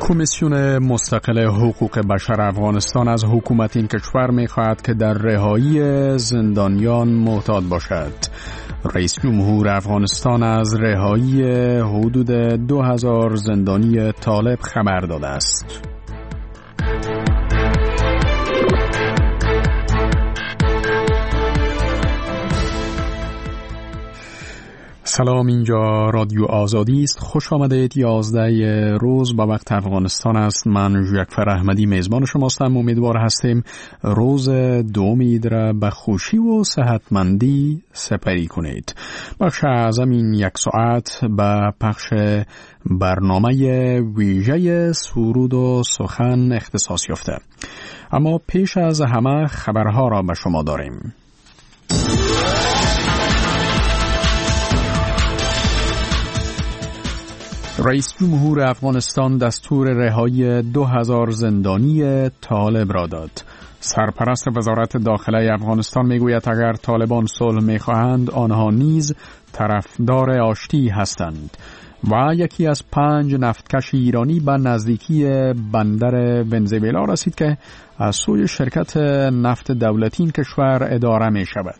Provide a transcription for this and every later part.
کمیسیون مستقل حقوق بشر افغانستان از حکومت این کشور می‌خواهد که در رهایی زندانیان محتاط باشد. رئیس جمهور افغانستان از رهایی حدود 2000 زندانی طالب خبر داده است. سلام، اینجا رادیو آزادی است. خوش آمدید. 11 روز با وقت افغانستان است. من ژکفر احمدی میزبان شماستم. امیدوار هستیم روز دومید را به خوشی و صحتمندی سپری کنید. بخش اعظم این یک ساعت به پخش برنامه ویژه سرود و سخن اختصاص یافته. اما پیش از همه خبرها را به شما داریم. رئیس جمهور افغانستان دستور رهایی 2000 زندانی طالب را داد. سرپرست وزارت داخله افغانستان میگوید اگر طالبان صلح میخواهند آنها نیز طرفدار آشتی هستند. و یکی از 5 نفتکش ایرانی به نزدیکی بندر ونزوئلا رسید که از سوی شرکت نفت دولتی این کشور اداره می شود.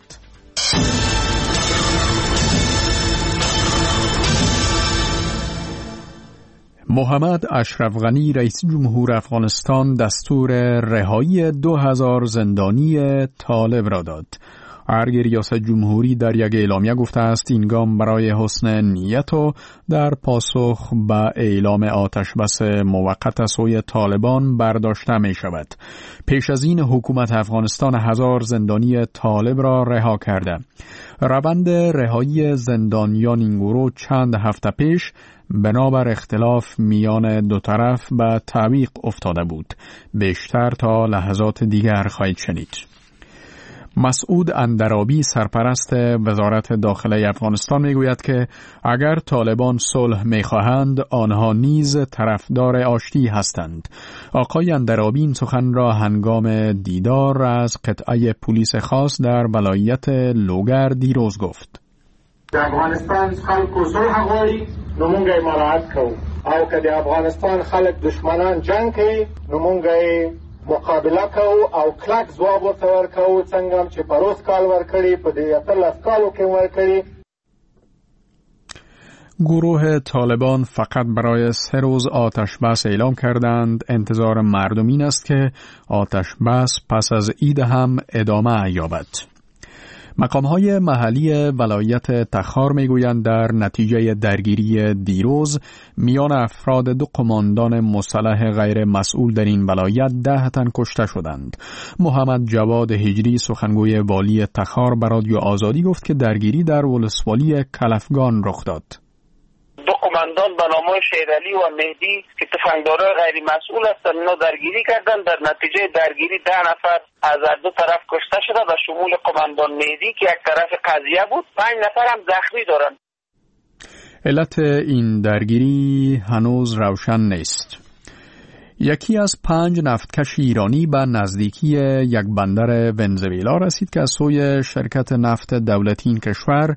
محمد اشرف غنی رئیس جمهور افغانستان دستور رهایی 2000 زندانی طالب را داد. ارگ ریاست جمهوری در یک اعلامیه گفته است این گام برای حسن نیت و در پاسخ به اعلام آتش بس موقت از سوی طالبان برداشته می شود. پیش از این حکومت افغانستان 1000 زندانی طالب را رها کرده. روند رهایی زندانیان این گروه چند هفته پیش بنابر اختلاف میان دو طرف به تعویق افتاده بود. بیشتر تا لحظات دیگر خواهید شنید. مسعود اندرابی سرپرست وزارت داخله افغانستان میگوید که اگر طالبان صلح میخواهند آنها نیز طرفدار آشتی هستند. آقای اندرابی این سخن را هنگام دیدار از قطعه پلیس خاص در ولایت لوگر دیروز گفت. د افغانستان خلکو صلح غواړي نو مونږ یې مراعات کوو او که د افغانستان خلک دشمنان جنگ کوي نو مونږ یې مقابله کوو او کلک ځواب ورته ورکوو څنګه هم چې پروس کال ورکړي په دې 18 کالو کې ورکړي. گروه طالبان فقط برای 3 روز آتش بس اعلام کردند. انتظار مردم این است که آتش بس پس از عید هم ادامه یابد. مقام‌های محلی ولایت تخار میگویند در نتیجه درگیری دیروز میان افراد 2 قماندان مسلح غیر مسئول در این ولایت 10 تن کشته شدند. محمد جواد هجری سخنگوی والی تخار به رادیو آزادی گفت که درگیری در ولسوالی کلفگان رخ داد. 2 قماندان به نام شیرعلی و مهدی که تفنگدارای غیر مسئول هستند اینا درگیری کردند. در نتیجه درگیری 10 نفر از 2 طرف کشته شده و شمول قماندان مهدی که یک طرف قضیه بود. 5 نفر هم زخمی دارند. علت این درگیری هنوز روشن نیست. یکی از 5 نفتکش ایرانی به نزدیکی یک بندر ونزوئلا رسید که از سوی شرکت نفت دولتی این کشور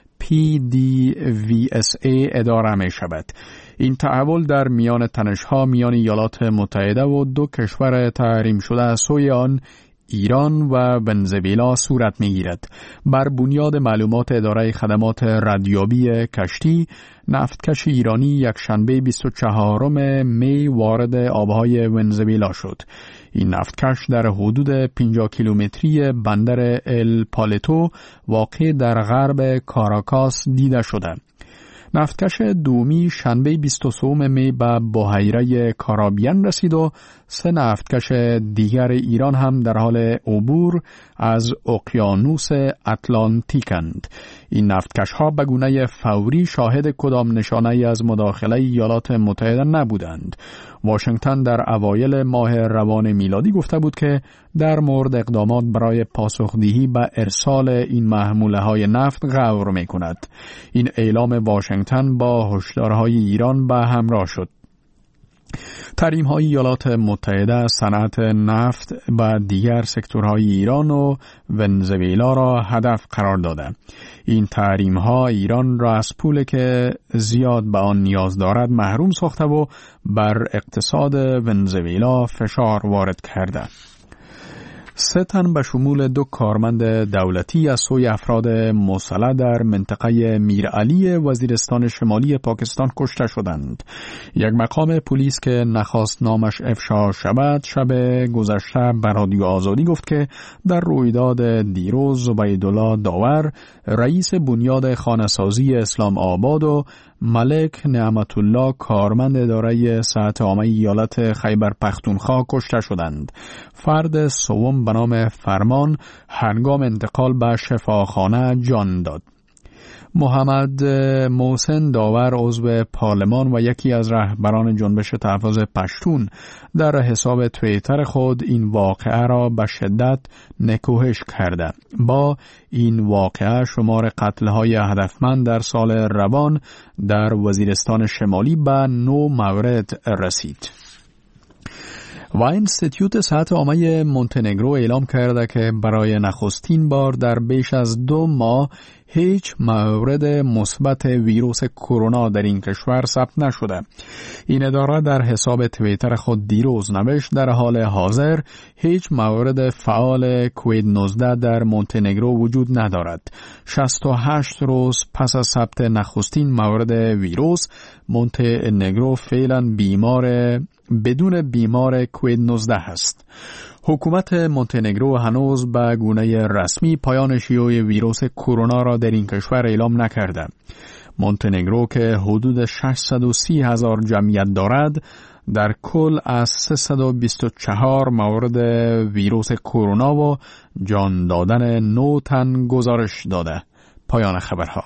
PDVSA اداره می شود. این تحول در میان تنش‌ها میان ایالات متحده و 2 کشور تحریم شده از سوی آن ایران و ونزوئلا صورت می‌گیرد. بر بنیاد معلومات اداره خدمات ردیابی کشتی، نفتکش ایرانی یک شنبه 24 می وارد آبهای ونزوئلا شد. این نفتکش در حدود 50 کیلومتری بندر ال پالتو واقع در غرب کاراکاس دیده شده. نفتکش دومی شنبه 23 می به بحیره کارابیان رسید و 3 نفتکش دیگر ایران هم در حال عبور از اقیانوس اتلانتیکند. این نفتکش ها به گونه فوری شاهد کدام نشانه از مداخله ایالات متحده نبودند. واشنگتن در اوایل ماه روان میلادی گفته بود که در مورد اقدامات برای پاسخدهی به ارسال این محموله های نفت غور می کند. این اعلام واشنگتن با هشدارهای ایران به همراه شد. تحریم‌های ایالات متحده صنعت نفت و دیگر سکتورهای ایران و ونزوئلا را هدف قرار داده. این تحریم‌ها ایران را از پولی که زیاد به آن نیاز دارد محروم ساخته و بر اقتصاد ونزوئلا فشار وارد کرده. 3 تن به شمول 2 کارمند دولتی از سوی افراد مسلح در منطقه میرعلی وزیرستان شمالی پاکستان کشته شدند. یک مقام پلیس که نخواست نامش افشا شود شب گذشته به رادیو آزادی گفت که در رویداد دیروز زبیدالله داور رئیس بنیاد خانه‌سازی اسلام آباد و ملک نعمت الله کارمند اداره صحت عامه ایالت خیبر پختونخوا کشته شدند. فرد سوم به نام فرمان هنگام انتقال به شفاخانه جان داد. محمد محسن داور عضو پارلمان و یکی از رهبران جنبش تحفظ پشتون در حساب توییتر خود این واقعه را به شدت نکوهش کرده. با این واقعه شمار قتل‌های هدفمند در سال روان در وزیرستان شمالی به 9 مورد رسید. و اینستیتوت صحت عامه مونتنگرو اعلام کرده که برای نخستین بار در بیش از 2 ماه هیچ مورد مثبت ویروس کرونا در این کشور ثبت نشده. این اداره در حساب توییتر خود دیروز نوشت در حال حاضر هیچ مورد فعال کووید 19 در مونتنگرو وجود ندارد. 68 روز پس از ثبت نخستین مورد ویروس، مونتنگرو فعلا بدون بیمار کووید 19 است. حکومت مونتنگرو هنوز به گونه رسمی پایان شیوع ویروس کرونا را در این کشور اعلام نکرده. مونتنگرو که حدود 630,000 جمعیت دارد، در کل از 324 مورد ویروس کرونا و جان دادن 9 تن گزارش داده. پایان خبرها.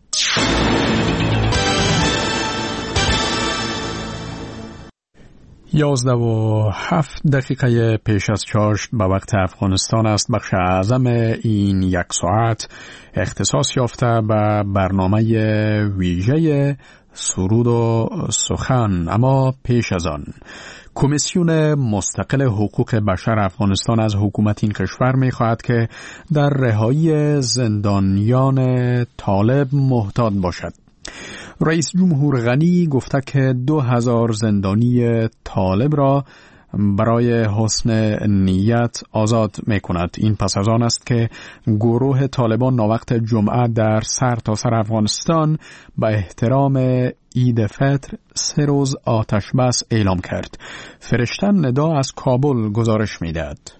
11:07 پیش از چاشت به وقت افغانستان است. بخش اعظم این 1 ساعت اختصاص یافته به برنامه ویژه سرود و سخن. اما پیش از آن کمیسیون مستقل حقوق بشر افغانستان از حکومت این کشور می‌خواهد که در رهایی زندانیان طالب محتاط باشد. رئیس جمهور غنی گفته که 2000 زندانی طالب را برای حسن نیت آزاد می‌کند. این پس از آن است که گروه طالبان ناوقت جمعه در سرتاسر افغانستان به احترام عید فطر 3 روز آتش بس اعلام کرد. فرشته ندا از کابل گزارش می‌دهد.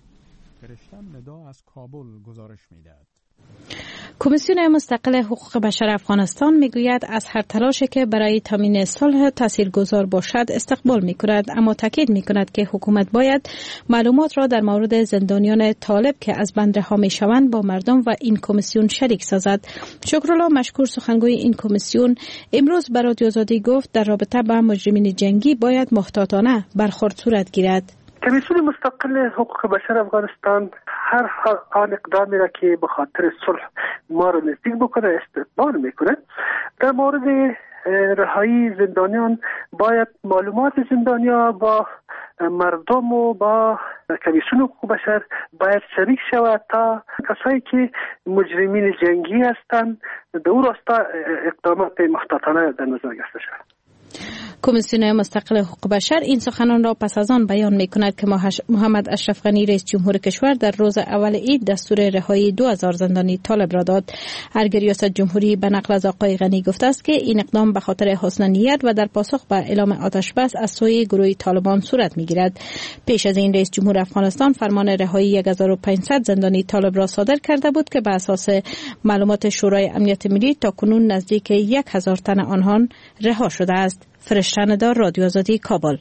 کمیسیون مستقل حقوق بشر افغانستان میگوید از هر تلاشی که برای تامین صلح تاثیرگذار باشد استقبال میکند، اما تاکید میکند که حکومت باید معلومات را در مورد زندانیان طالب که از بند رها میشوند با مردم و این کمیسیون شریک سازد. شکرالله مشکور سخنگوی این کمیسیون امروز به رادیو آزادی گفت در رابطه با مجرمین جنگی باید محتاطانه برخورد صورت گیرد. کمیسیون مستقل حقوق بشر افغانستان هر آن اقدامی را که به خاطر صلح ما را نزدیک بکنه استقبال میکنه. در مورد رهایی زندانیان باید معلومات زندانیا با مردم و با کمیسیون حقوق بشر باید شریک شود تا کسایی که مجرمین جنگی هستند در او راستا اقدامات محتاطانه در نظر گرفته شود. کمیسیون مستقل حقوق بشر این سخنان را پس از آن بیان می‌کند که محمد اشرف غنی رئیس جمهور کشور در روز اول عید دستور رهایی 2000 زندانی طالب را داد. هرگاه ریاست جمهوری به نقل از آقای غنی گفته است که این اقدام به خاطر حسن نیت و در پاسخ به اعلام آتش بس از سوی گروه طالبان صورت می‌گیرد. پیش از این رئیس جمهور افغانستان فرمان رهایی 1500 زندانی طالب را صادر کرده بود که بر اساس معلومات شورای امنیت ملی تاکنون نزدیک 1000 تن آنها رها شده است. فرشته ندا، رادیو آزادی، کابل.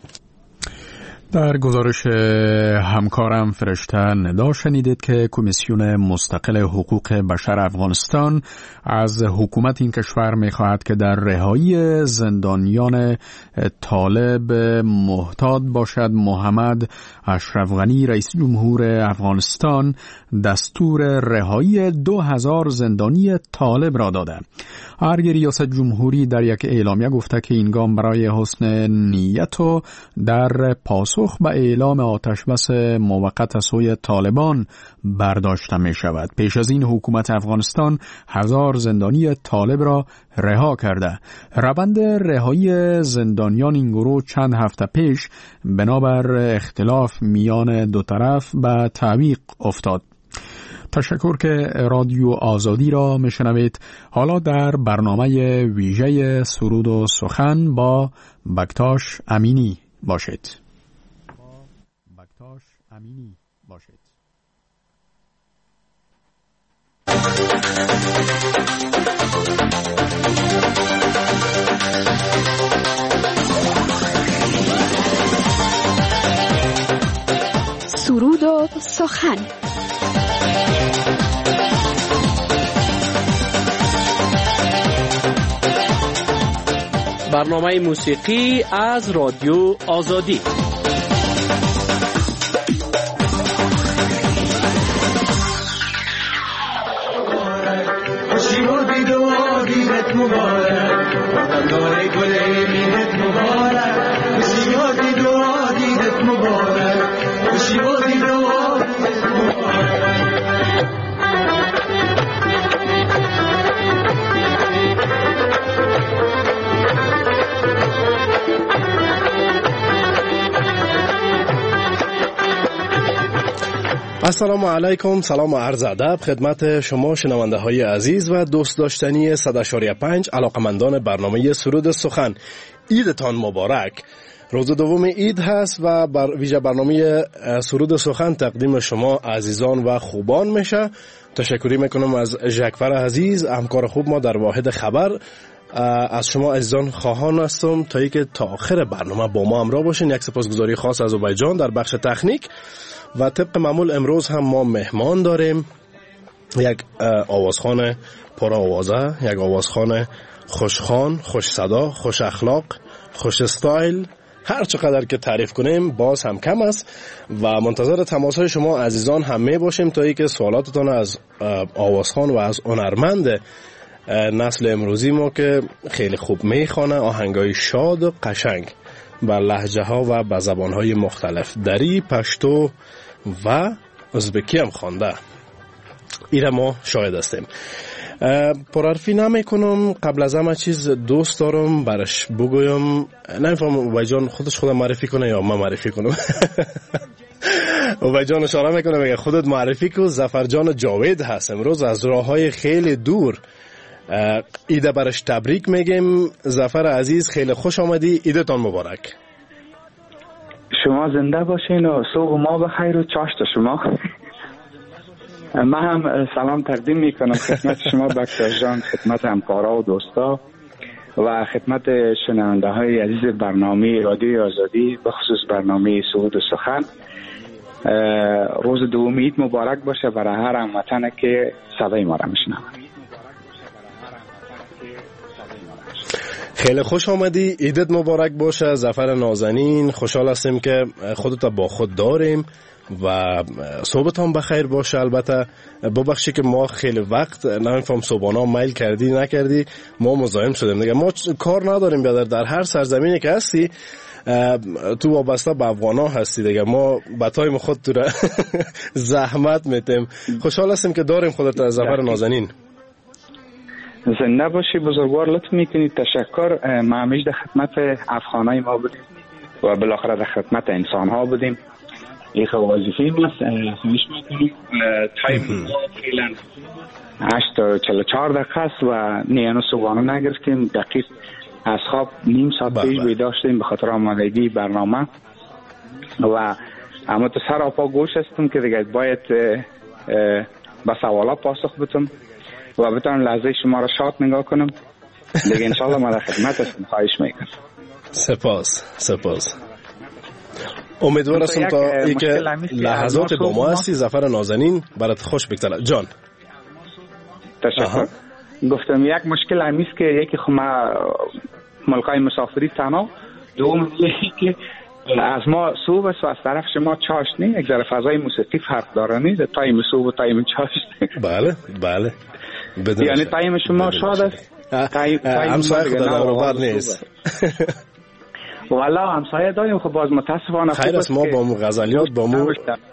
در گزارش همکارم فرشته ندا شنیدید که کمیسیون مستقل حقوق بشر افغانستان از حکومت این کشور می‌خواهد که در رهایی زندانیان طالب محتاط باشد. محمد اشرف غنی رئیس جمهور افغانستان دستور رهایی 2000 زندانی طالب را داده. ارگ ریاست جمهوری در یک اعلامیه گفته که این گام برای حسن نیت و در پاسخ به اعلام آتشبس موقت سوی طالبان برداشته می شود. پیش از این حکومت افغانستان 1000 زندانی طالب را رها کرده. روند رهایی زندانیان این گروه چند هفته پیش بنابر اختلاف میان دو طرف به تعویق افتاد. تشکر که رادیو آزادی را میشنوید. حالا در برنامه ویژه سرود و سخن با بکتاش امینی باشید. سرود و سخن. برنامه موسیقی از رادیو آزادی. السلام علیکم، سلام و عرض ادب خدمت شما شنونده های عزیز و دوست داشتنی 100.5 علاقمندان برنامه سرود سخن. عیدتان مبارک. روز دوم عید هست و ویژه برنامه سرود سخن تقدیم شما عزیزان و خوبان میشه. تشکری میکنم از ژکفر عزیز، همکار خوب ما در واحد خبر. از شما عزیزان خواهان هستم تا اینکه تا آخر برنامه با ما همراه باشین. یک سپاسگزاری خاص از عبید جان در بخش تکنیک. و طبق معمول امروز هم ما مهمان داریم، یک آوازخوان پر آوازه، یک آوازخوان خوشخوان، خوش صدا، خوش اخلاق، خوش استایل. هر چقدر که تعریف کنیم باز هم کم است و منتظر تماس‌های شما عزیزان هم می باشیم تا اینکه سوالاتتان از آوازخوان و از هنرمند نسل امروزی ما که خیلی خوب میخوانه آهنگای شاد و قشنگ با لهجه ها و با زبان های مختلف، دری، پشتو و ازبکی هم خوانده. ایره ما شاهد هستیم. پرحرفی نمی کنم. قبل از همه چیز دوست دارم برش بگویم، نمیفهم عبید جان خودش خودم معرفی کنه یا من معرفی کنم؟ عبید جان اشاره میکنه میگه خودت معرفی کن. ظفر جان جاوید هست، امروز از راه های خیلی دور. ایده برش تبریک میگیم. ظفر عزیز خیلی خوش آمدی، ایدتان مبارک. شما زنده باشین و صبح ما بخیر و چاشت شما. من هم سلام تقدیم میکنم خدمت شما بکتاش جان، خدمت همکارا و دوستا و خدمت شنونده های عزیز برنامه رادیو آزادی، بخصوص برنامه سرود و سخن. روز دوم عید مبارک باشه برای هر هموطن که صدای ما را میشنوه. خیلی خوش آمدی، عیدت مبارک باشه ظفر نازنین. خوشحال هستیم که خودت با خود داریم و صبحتان بخیر باشه. البته ببخشی که ما خیلی وقت نمیفهم صبحانه میل کردی نکردی، ما مزاحم شدیم دیگه. ما کار نداریم بیادر، در هر سرزمینی که هستی تو وابسته به افغانا هستی دیگه، ما به تایم خود تو را زحمت میتیم. خوشحال هستیم که داریم خودت از ظفر نازنین. زنده باشی بزرگوار، لطف میکنید. تشکر. ما همیشه در خدمت افغانای ما بودیم و بالاخره در خدمت انسان ها بودیم. این وظیفه ماست. خواهش میکنم. تایم فعلا 8:44 دقیقه است و نیانو صبحانه نگرفتیم. دقیق از خواب نیم ساعت پیش بیدار شدیم به خاطر آمادگی برنامه و اما تو سر آپا گوش هستم که دیگه باید به سوالات پاسخ بدم و بتونم لحظه شما را شاد نگاه کنم دیگه. انشالله ما در خدمت هستم. خواهش میکنم. سپاس. امیدوار هستم تا اینکه لحظات با ما هستی ظفر نازنین برات خوش بگذره. جان تشکر. گفتم یک مشکل همیست که یکی ما ملکای مسافری تنها، دوم که از ما صبح است و از طرف شما چاشنی. یک ذره فضای موسیقی فرق داره نیست، تایم صبح و تایم چاشنی. بله یعنی تایم شما شاد است، همسایه خدا دوربر نیست. والا همسایه داریم، خب باز متاسفانه خیر است. ما با مو غزلیات با مو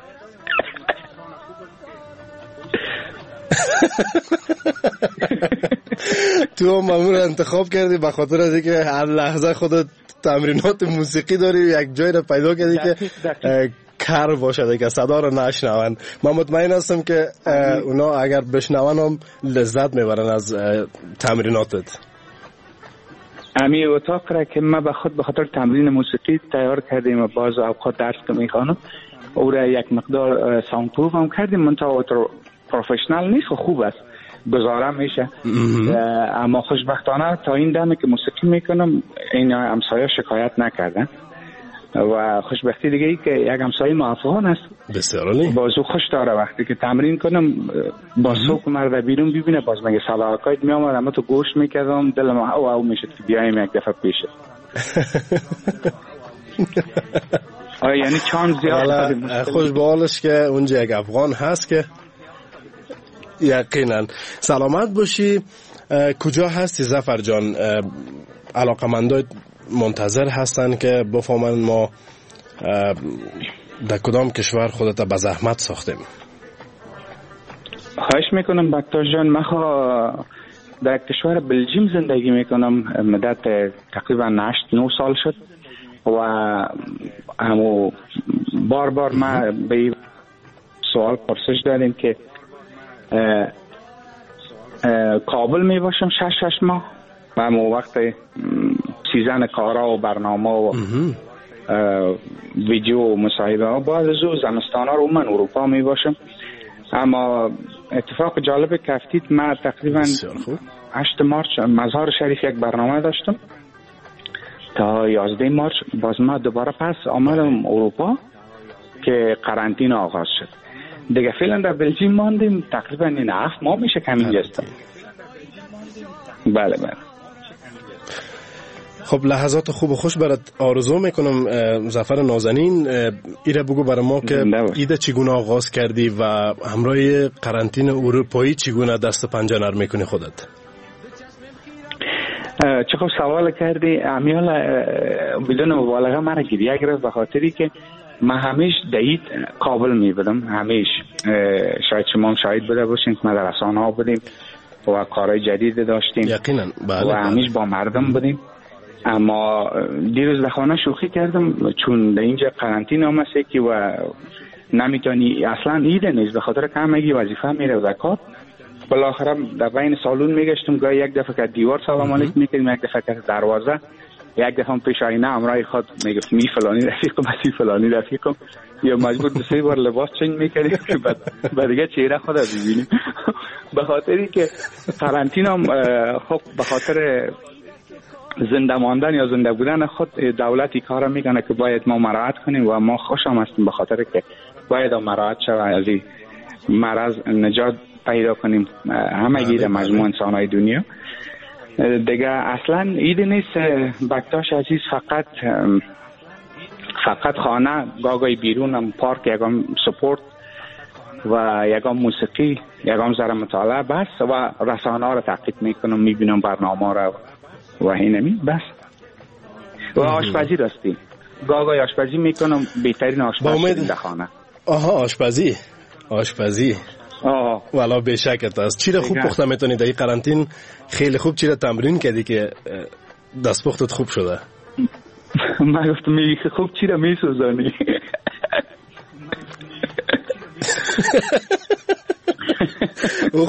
تو مامور انتخاب کردی به خاطر از اینکه هر لحظه خودت تمرینات موسیقی داری، یک جای رو پیدا کردی که کار باشه که صدا رو نشنون. من مطمئن هستم که اونا اگر بشنون هم لذت میبرن از تمریناتت. امی اتاق را که ما به خاطر تمرین موسیقی تیار کردیم و باز اوقات درس که میخوانم او را یک مقدار ساوند پروف هم کردیم، منطقه پروفشنال نیست و خوب است، گزارم میشه. اما خوشبختانه تا این دمه که موسیقی میکنم این همسایه شکایت نکردن و خوشبختی دیگه ای که یک همسایه موافقان است. بسیار عالی. بازو خوش داره وقتی که تمرین کنم با سوق مرد بیرون ببینه، باز مگه صلاحکایت میامد اما تو گوش میکردم دلم او میشد که بیایم یک دفعه پیشه. یعنی چان زیاد خوش به حالش که اونجا یک افغان هست که یقینا. سلامت باشی. کجا هستی ظفر جان؟ علاقمندای منتظر هستن که بفهمن ما در کدام کشور خودت به زحمت ساختیم. خواهش میکنم بکتاش جان. من در کشور بلژیم زندگی میکنم مدت تقریبا 8-9 سال شد و همو بار ما به سوال پرسش داریم که کابل می باشم 6 ماه و همو وقت سیزن کارا و برنامه و ویدیو و مصاحبه ها باز از زمستان ها رو من اروپا می باشم. اما اتفاق جالب که افتید من تقریبا 8 مارچ مزار شریف یک برنامه داشتم تا 11 مارچ باز ما دوباره پس آمدم اروپا که قرنطینه آغاز شد. دیگه فعلا در بلژیم ماندیم تقریبا این 7 ماه میشه که همینجا هستم. بله. خب لحظات خوب و خوش برات آرزو میکنم ظفر نازنین. ایره بگو برای ما که ایده چگونه آغاز کردی و همراه قرنطینه اروپایی چگونه دست پنجه نرم میکنی خودت؟ چه خوب سوال کردی امیال. بدون مبالغه مرا گریه گرفت به خاطری که من همیشه دید کابل میبودم، همیشه شاید شما هم شاهد بوده باشین که ما در رسانه ها بودیم و کارهای جدید داشتیم. یقینا. و همیشه با مردم بودیم. اما دیروز در خانه شوخی کردم چون در اینجا قرنطینه آمده که و نمیتونی اصلا ایده نیست به خاطر که همگی وظیفه میره و کار. بالاخره در بین سالون میگشتم، گاهی یک دفعه که دیوار سلام علیکم میکردیم، یک دفعه که دروازه، یک دفعه پیش آینه همراه خود میگفت می فلانی رفیقم اسی فلانی رفیقم، یا مجبور به 3 بار لباس چنج میکردیم که بعد دیگه چهره خود ببینیم. به خاطری که قرنطینه خب به خاطر زنده ماندن یا زنده بودن خود دولتی کارا میکنه که باید ما مراعات کنیم و ما خوشم هستیم به خاطر که باید مراعات شود از این مرض نجات پیدا کنیم همگی در مجموع انسانهای دنیا. دیگه اصلا ایده نیست بکتاش عزیز، فقط خانه گاگای بیرون هم پارک یکم سپورت و یکم موسیقی یکم ذره مطالعه بس و رسانه ها رو تعقیب میکنم، میبینم برنامه را و اینمی بس. و آشپزی راستی گاگای آشپزی میکنم، بهترین آشپزی در خانه. آشپزی والا بشکت است. چی را خوب پخته میتونی در این قرنطین؟ خیلی خوب چی را تمرین کردی که دستپختت خوب شده؟ من گفتم خوب چی را میسوزانی. او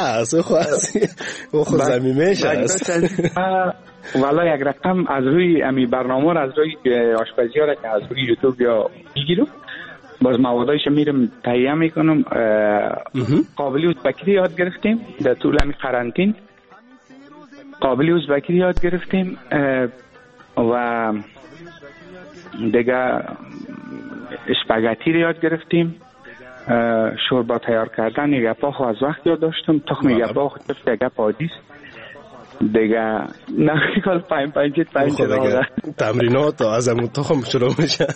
خو زمیمش است. والا یک رقم از روی امی برنامه را از روی آشپزی ها را که از روی یوتیوب یا میگیرم، باز موادایش میرم تهیه میکنم. قابلی ازبکی یاد گرفتیم در طول همین قرنطین، قابلی ازبکی یاد گرفتیم و دیگه اسپاگتی یاد گرفتیم. شوربا تیار کردن گپا خو از وقت یاد داشتم، تخم گپا خو یک گپ عادیست دیگه نه کال 5 چراغ تمرینات از همون تخم شروع میشه.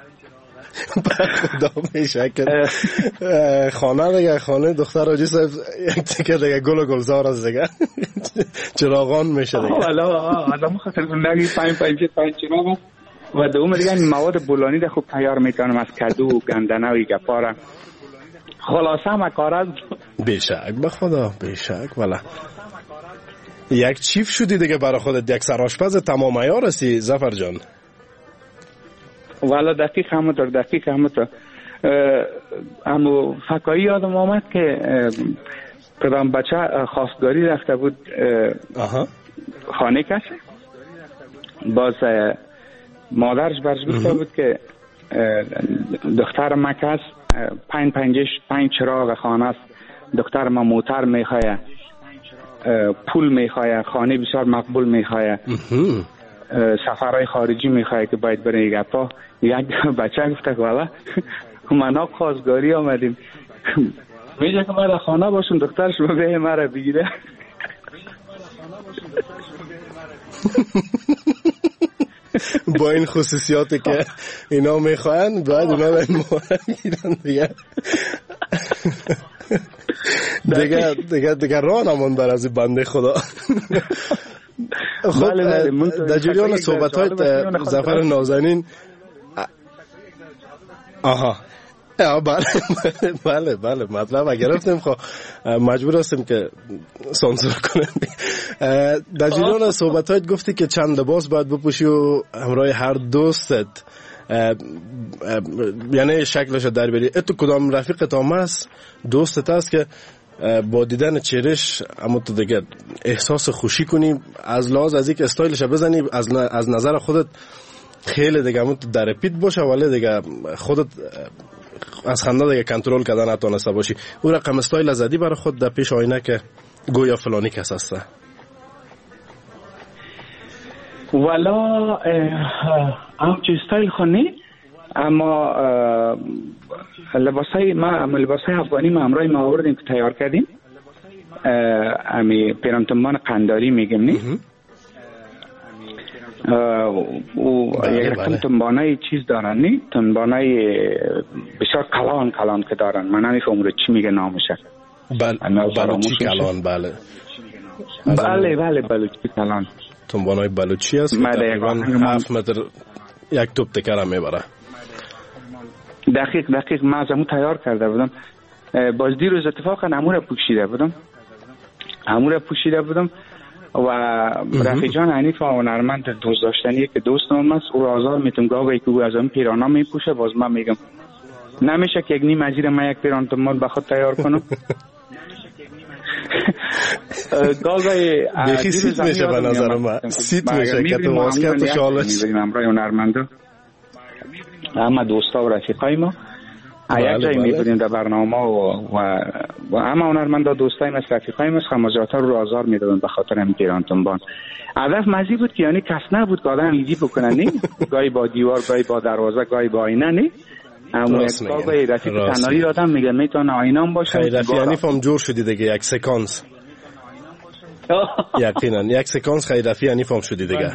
خدا میشه که خانه دیگه خانه دختر آجی صاحب یک تیکه دیگه گل و گلزار از دیگه چراغان میشه دیگه. حالا آدم خاطر نگی 5 چراغ و دوم دیگه این مواد بولانی ده خوب تیار میکنم از کدو گندنه و گپاره خلاصه همه کار از بیشک به خدا بیشک. ولی یک چیف شدی دیگه برای خودت، یک سرآشپز تمام عیار هستی ظفر جان. والا دقیق همونطور همو فکایی یادم آمد که پدرم بچه خواستگاری رفته بود خانه کسی، باز مادرش برش گفته بود که دختر مکس 5 چراغ خانه است، دختر ما موتر میخواه، پول میخواه، خانه بسیار مقبول میخواه، سفرهای خارجی میخواه که باید برای گپا. یک بچه گفته که والا منها خواستگاری آمدیم، میگه که من در خانه باشم دخترش به مرا بگیره. با این خصوصیاتی که اینا میخواین باید اونا به این مورد میگیرن دیگه راه نمان بر از بنده خدا. خب در جریان صحبت های ظفر نازنین بله مطلب گرفتیم، خب مجبور هستیم که سانسور کنیم. در جریان صحبت هایت گفتی که چند لباس باید بپوشی و همراه هر دوستت، یعنی شکلش در بری. تو کدام رفیقت هم هست دوستت هست که با دیدن چهرش اما تو دیگه احساس خوشی کنی از لحاظ از یک استایلش بزنی، از نظر خودت خیلی دیگه همون تو در پیت باشه ولی دیگه خودت از خنده دیگه کنترل کردن نتونسته باشی، او رقم استایل زدی برای خود در پیش آینه که گویا فلانی کس هسته؟ والا همچه استایل خونی، اما لباسای افغانی ما همراه ما آوردیم که تیار کردیم، امی پیرانتنبان قنداری میگم نی، و یک رقم تنبانای چیز دارن نی، تنبانای بسیار کلان که دارن، من نمیفهم رو چی میگه نامشه. بلوچی کلان. بله بلوچی کلان، تنبانای بلوچی هست که تقریبا 7 متر یک توپ تکر هم میبره. دقیق من از همون تیار کرده بودم، باز دیروز اتفاقا امور پوشیده بودم و رفیق جان حنیف هنرمند دوست داشتنیه که دوست نام است، او آزار میتونم گاوی که او از اون پیرانا میپوشه، باز من میگم نمیشه که یک نیم مزیر من یک پیران تنبان بخود تیار کنم. گاوی بخی سیت میشه به نظر من، سیت میشه که تو واسکت و شالش امرای هنرمنده همه دوستا و رفیقای ما یک جایی میبودیم در برنامه و همه هنرمنده دوستای مثل رفیقای ما خمازیاتا رو آزار میدادن به خاطر این پیران تنبان. هدف مزی بود که یعنی کس نبود که آدم ایدی بکنن نی، گاهی با دیوار، گاهی با دروازه، گاهی با آینه نی، اما گاهی رفیق تنهایی آدم میگه میتونه آینه هم باشه. رفیق یعنی فهم جور شدی دیگه یک سکانس، یقینا یک سکانس خیلی رفیق یعنی فهم شدی دیگه.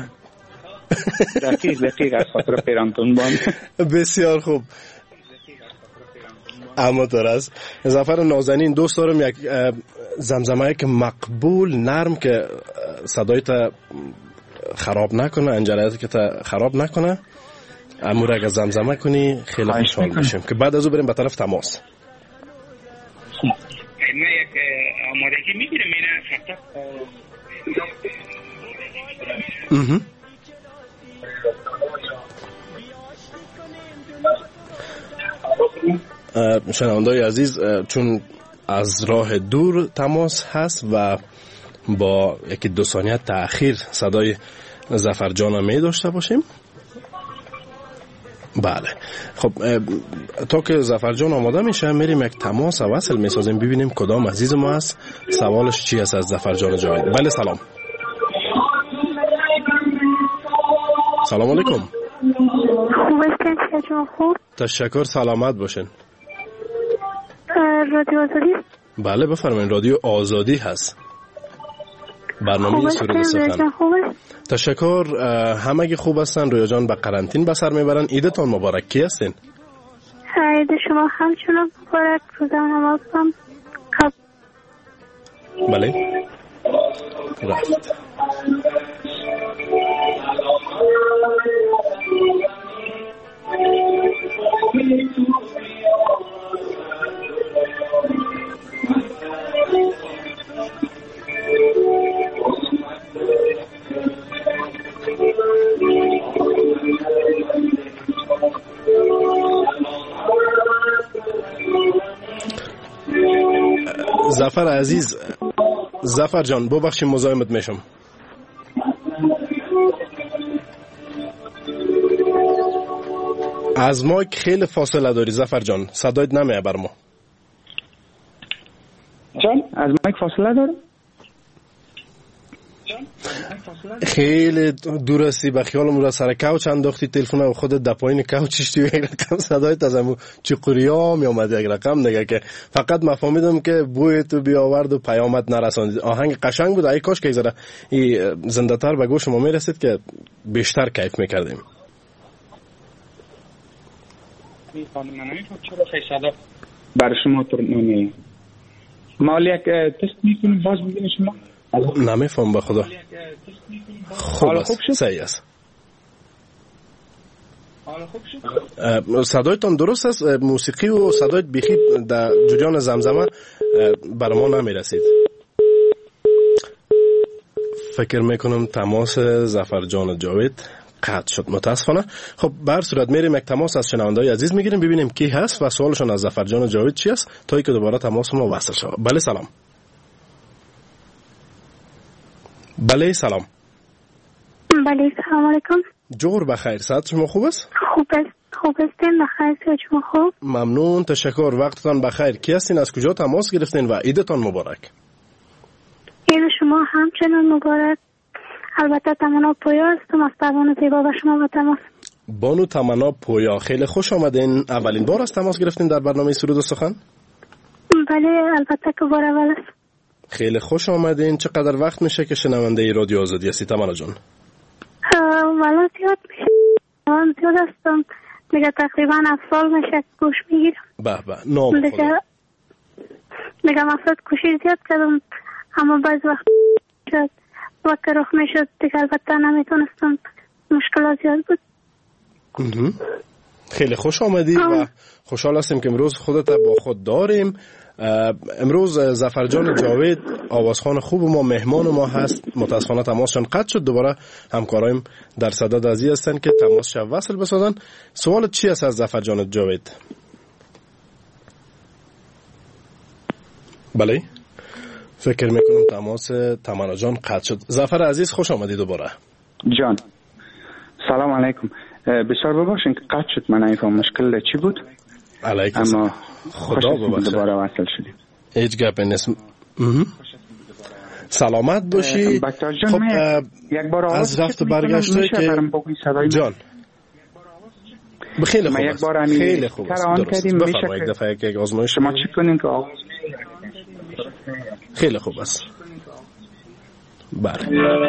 دقیق از خاطر پیران تنبان. بسیار خوب. اما درست ظفر نازنین دوست دارم یک زمزمه که مقبول نرم که صدای تا خراب نکنه، انجلیت که تا خراب نکنه، اما را اگر زمزمه کنی خیلی خوشحال میشیم که بعد از او بریم به طرف تماس. ما یک آمادگی میگیرم میره شنونده‌های عزیز، چون از راه دور تماس هست و با یکی 2 ثانیه تأخیر صدای ظفر جان می داشته باشیم. بله خب تا که ظفر جان آماده میشه میریم یک تماس وصل میسازیم ببینیم کدام عزیز ما هست، سوالش چی هست از ظفر جان جاوید. بله سلام. سلام علیکم. خوب هستین شما؟ خوب تشکر، سلامت باشین. رادیو آزادی؟ بله بفرمایید، رادیو آزادی هست. برنامه سرود سخن. تشکر. همگی خوب هستن. رویا جان به قرنطین به سر میبرن. عیدتان مبارک. کی هستین؟ عید شما همچنان مبارک. روزه نماز هم بله رفت. ظفر عزیز، ظفر جان ببخشید مزاحمت میشم. از ما خیلی فاصله داری ظفر جان، صدایت نمیاد بر ما. جان از مایک فاصله داره؟ خیلی دور هستی. به خیالم را سر کوچ انداختی تلفن و خودت در پایین کوچ اشتی و یک رقم صدایت از همون چقوریا می آمد یک رقم دیگه که فقط ما فهمیدم که بوی تو بیاورد و پیامت نرساند. آهنگ قشنگ بود. ای کاش که ذره زنده تر به گوش ما میرسید که بیشتر کیف میکردیم. چرا خیلی صدا برای شما ترنمی مال یک تست میکنیم باز ببینید شما نمیفهم به خدا. خوب است. صحیح است. صدایتان درست است. موسیقی و صدایت بیخی در جریان زمزمه بر ما نمیرسید. فکر میکنم تماس ظفر جان جاوید قطع شد متاسفانه. خب به هر صورت میریم یک تماس از شنونده‌های عزیز میگیریم ببینیم کی هست و سوالشون از ظفر جان جاوید چی است تا اینکه دوباره تماس ما وصل شود. بله سلام. بله سلام. بله سلام علیکم. جور بخیر. صحت شما خوب است؟ خوب هستین؟ بخیر. شما خوب؟ ممنون تشکر. وقتتان بخیر. کی هستین؟ از کجا تماس گرفتین و عیدتان مبارک؟ عید شما همچنان مبارک. البته تمنا پویا هستم از بانو زیبا به شما با تماس. بانو تمنا پویا خیلی خوش آمدین. اولین بار از تماس گرفتین در برنامه سرود و سخن؟ بله البته که بار اول است. خیلی خوش آمدین. چقدر وقت میشه که شنونده رادیو آزادی هستی تمنا جان؟ والا زیاد هستم دیگه. تقریبا 7 سال میشه گوش میگیرم. به نام خدا. دیگه مقصد کوشش زیاد کردم اما بعض وقت شد وقت رخ میشد دیگه البته نمیتونستم. مشکلات زیاد بود. خیلی خوش آمدی و خوشحال هستیم که امروز خودت با خود داریم. امروز ظفر جان جاوید آوازخوان خوب ما مهمان ما هست. متاسفانه تماسشان قطع شد. دوباره همکارایم در صدد عزیز هستن که تماسش وصل بسازن. سوالت چی است از ظفر جان جاوید؟ بله فکر میکنم تماس تمنا جان قطع شد. ظفر عزیز خوش آمدی دوباره. جان سلام علیکم. بسیار ببخشید که قطع شد. من نمیفهم مشکل چی بود. علیکم اما خدا ببخشد دوباره وصل شدیم. هیچ گپ نیست. سلامت باشی. خب یک بار از رفت برگشته که جان خیلی خوب است. خیلی خوب است. بفرما یک دفعه یک آزمایش شما چی کنین که آواز خیلی خوب است. بله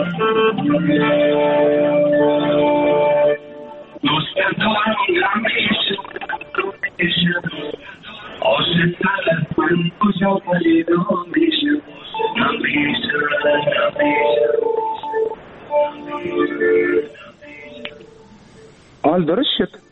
حال درست شد.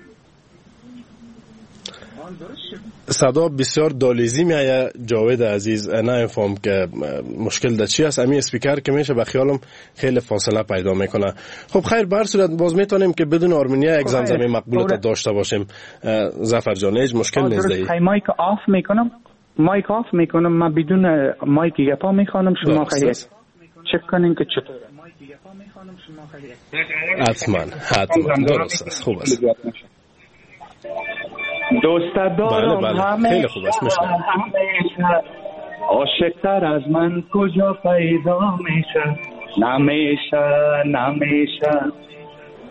صدا بسیار دالیزی میایه جاوید عزیز. نمیفهم که مشکل در چی است. امی اسپیکر که میشه به خیالم خیلی فاصله پیدا میکنه. خب خیر به هر صورت باز میتونیم که بدون آرمنیا یک زمزمه مقبولت داشته باشیم. ظفر جان هیچ مشکل نیست. مایک آف میکنم من بدون مایک گپا میخوانم. شما خیلی چک کنین که چطوره. حتما درست است. خوب است. دوست دارم بله. خیلی خوب است. عاشق‌تر از من کجا پیدا میشه.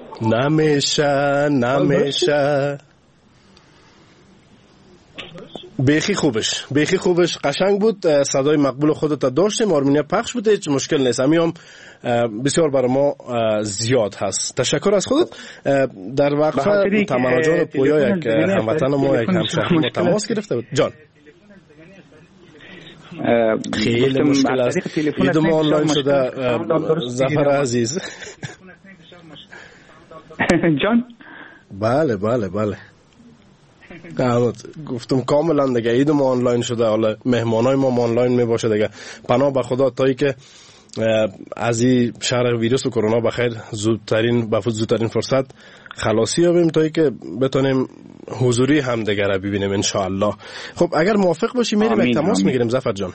نمیشه. بیخی خوبش قشنگ بود. صدای مقبول خودت داشتیم. آرمینیا پخش بود، هیچ مشکل نیست. هم بسیار برای ما زیاد هست. تشکر از خودت. در وقفه تمنا جان پویا یک هموطن ما، یک همشهری ما تماس گرفته بود. جان خیلی مشکل است. ایدم آنلاین شده ظفر عزیز. جان بله گفتم کاملا دیگه ایدم آنلاین شده. حالا مهمانای ما آنلاین می باشه دیگه. پناه به خدا تایی که از این شر ویروس و کرونا بخیر زودترین فرصت خلاصی یابیم تایی که بتونیم حضوری هم دیگه را ببینیم ان شاء الله. خب اگر موافق باشی میریم یک تماس میگیریم ظفر جان.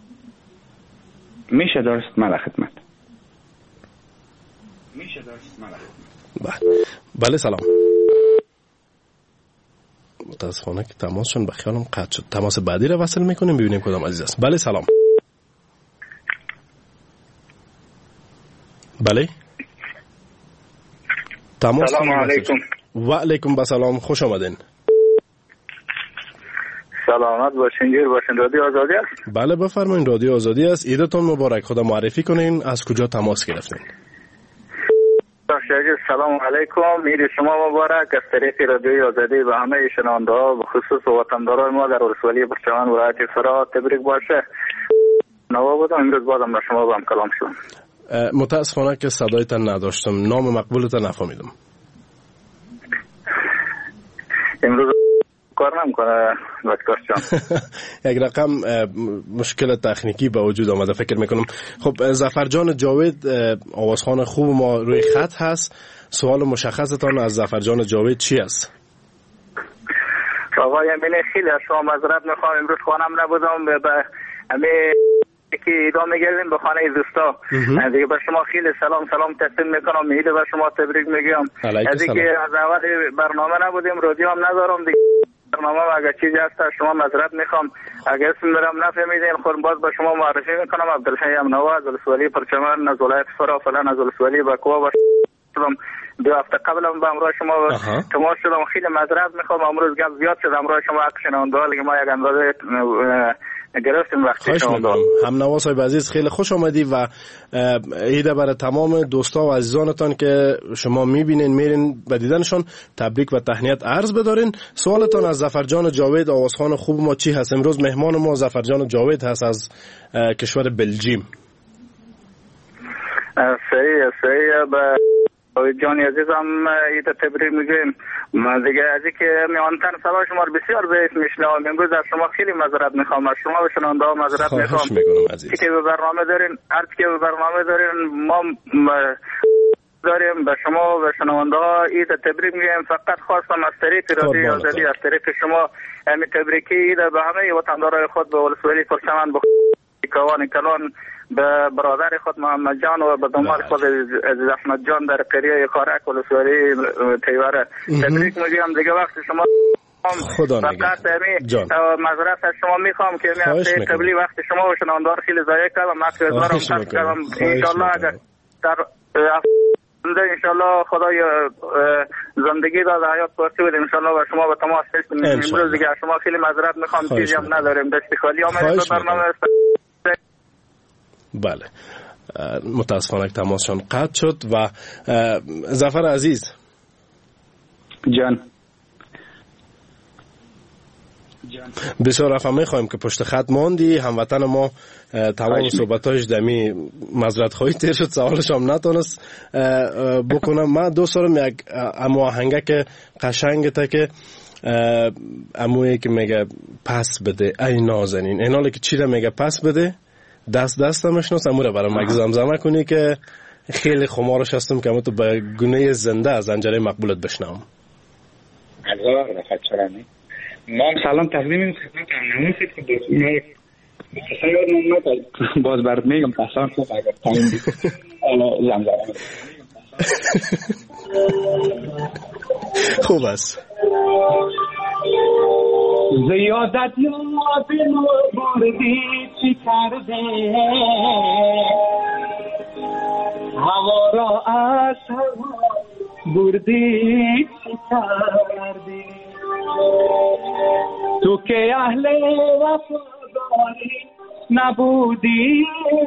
میشه درست مال خدمت. بله سلام. متاسفانه که تماسشون به خیالم قطع شد. تماس بعدی را وصل میکنیم ببینیم کدام عزیز است. بله سلام. بله تماس. سلام علیکم. و علیکم السلام. خوش آمدین. سلامت باشین. گیر باشین. رادیو آزادی است؟ بله بفرمایید رادیو آزادی است. عیدتون مبارک. خدا معرفی کنین از کجا تماس گرفتین؟ سلام علیکم. عید شما مبارک. از طریق رادیو آزادی به همه شنونده‌ها به خصوص وطنداران ما در ولسوالی برچمن ولایت فرا تبریک باشه. نوا بودم امروز بازم به شما با هم کلام شدم. متاسفانه که صدایتان نداشتم. نام مقبولتان نفهمیدم. امروز کار نمیکنه دکتر جان. یک رقم مشکل تکنیکی به وجود آمده فکر میکنم. خب ظفر جان جاوید آوازخوان خوب ما روی خط هست. سوال مشخصتان از ظفر جان جاوید چی است؟ آقای امین خیلی از شما معذرت میخوام. امروز خانم نبودم به همه که ادامه گردیم به خانه دوستا. دیگه به شما خیلی سلام تسلیم میکنم. عید به شما تبریک میگم. از اینکه از اول برنامه نبودیم رادیو هم ندارم دیگه. برنامه اگر چیزی هست شما معذرت میخوام. اگر اسم برام نفهمیدین خود باز به شما معرفی میکنم. عبدالحی نواز ولسوالی پرچمن از ولایت فرا فلان از ولسوالی بکوا شدم. 2 هفته قبلم به امروز شما تماس شدم. خیلی معذرت میخوام. امروز گپ زیاد شد. امروز شما حق شنونده که ما یک اندازه گرفتیم وقتی شما. هم نواز صاحب عزیز خیلی خوش آمدی و عید برای تمام دوستا و عزیزانتان که شما میبینین میرین به دیدنشان تبریک و تهنیت عرض بدارین. سوالتان از ظفر جان جاوید آوازخوان خوب ما چی هست؟ امروز مهمان ما ظفر جان جاوید هست از کشور بلژیم. صحیح به جان عزیزم عید تبریک میگیم. من دیگه از اینکه میانتن صدا شما رو بسیار ضعیف میشنوم. امروز از شما خیلی معذرت میخوام. از شما و شنونده‌ها معذرت میخوام. که به برنامه دارین که به برنامه دارین ما داریم به شما و شنونده‌ها عید تبریک میگیم. فقط خواستم از طریق رادیو آزادی از طریق شما همین تبریکی عید به همه وطندارای خود به ولسوالی پرچمن بخوان کلان به برادر خود محمد جان و به داماد خود عزیز احمد جان در قریه خارک ولسوالی تیوره تبریک میگم. دیگه وقت شما فقط معذرت از شما میخوام که می قبلی وقت شما و شنوندار خیلی ضایع کردم. معذرت کردم. ان شاء الله اگر در انشالله خدای زندگی داد حیات پرسی بود انشالله و شما به تماس هستیم. امروز دیگه شما خیلی معذرت میخوام. چیزی هم نداریم. دستی خالی آمدیم به برنامه. بله متاسفانه تماسشان قطع شد. و ظفر عزیز جان بسیار رفع میخوایم که پشت خط ماندی. هموطن ما تمام صحبتاش دمی معذرت خواهی تیر شد. سوالش هم نتونست بکنم. من دوست دارم یک آهنگه که قشنگه تا که امویی که میگه پس بده ای نازنین، این حالی که چی را میگه پس بده دست هم اشناس اموره برای مگه زمزمه کنی که خیلی خمارش هستم که تو به گونه زنده از انجره مقبولت بشنم. هزار رفت چرانی ما سلام تقدیم خدمت نموسید که دوستونه بسیار نمت باز برد میگم پسان خوب اگر تایم بید زمزمه خوب است. زیادت یاد ما بردی چی کرده هوا را از هوا بردی چی کردی تو تو که اهل وفاداری نبودی،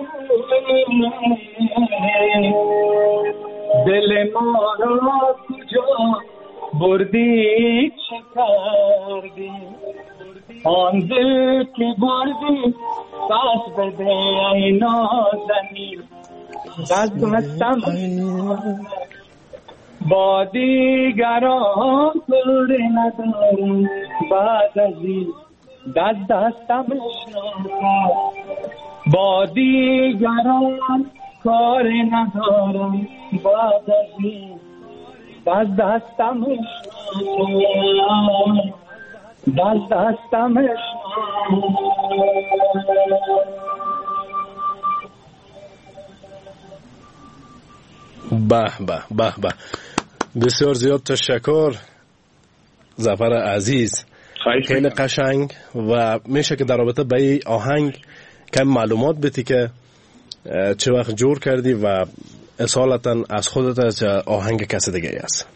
دل ما را کجا بردی چه کردی؟ آن دل که بردی پس بده ای نازنین، دست هستم با دیگران کار ندارم، بعد از این دست هستم با دیگران کار ندارم، بعد از این دست هستم دست هستم. به به به به، بسیار زیاد تشکر ظفر عزیز، خیلی قشنگ. و میشه که در رابطه به این آهنگ کم معلومات بدی که چه وقت جور کردی و اصالتا از خودت از آهنگ کسی دیگه است؟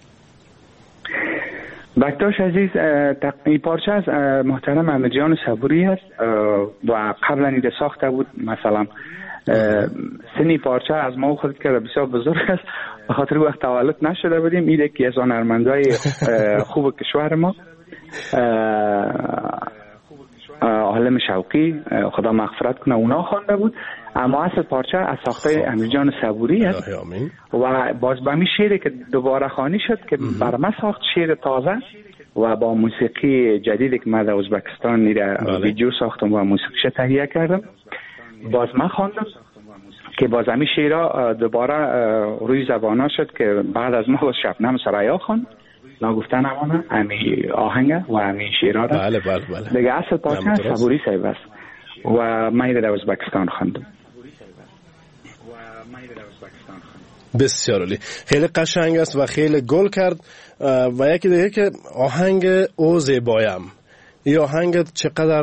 بکتاش عزیز، این پارچه از محترم احمد جان صبوری است و قبلا ایده ساخته بود. مثلا سنی پارچه از ما خود کرده بسیار بزرگ است، به خاطر وقت تولد نشده بودیم. ایده که از هنرمندای خوب کشور ما، عالم شوقی خدا مغفرت کنه، اونا خوانده بود. اما اصل پارچه از ساخته احمد جان صبوری است و باز به همین شعری که دوباره خوانی شد که بر ما ساخت، شعر تازه و با موسیقی جدیدی که من در ازبکستان ویدیو ساختم و موسیقیش تهیه کردم، باز من خواندم که باز همین شعرها دوباره روی زبانا شد که بعد از ما شبنم سرایا خواند، نگفتن امانه همین آهنگ و همین شعرها. بله بله بله دیگه اصل پارچه صبوری صاحب است و من در ازبکستان خواندم. بسیار عالی، خیلی قشنگ است و خیلی گل کرد. و یکی دیگه که آهنگ او زیبایم، این آهنگ چقدر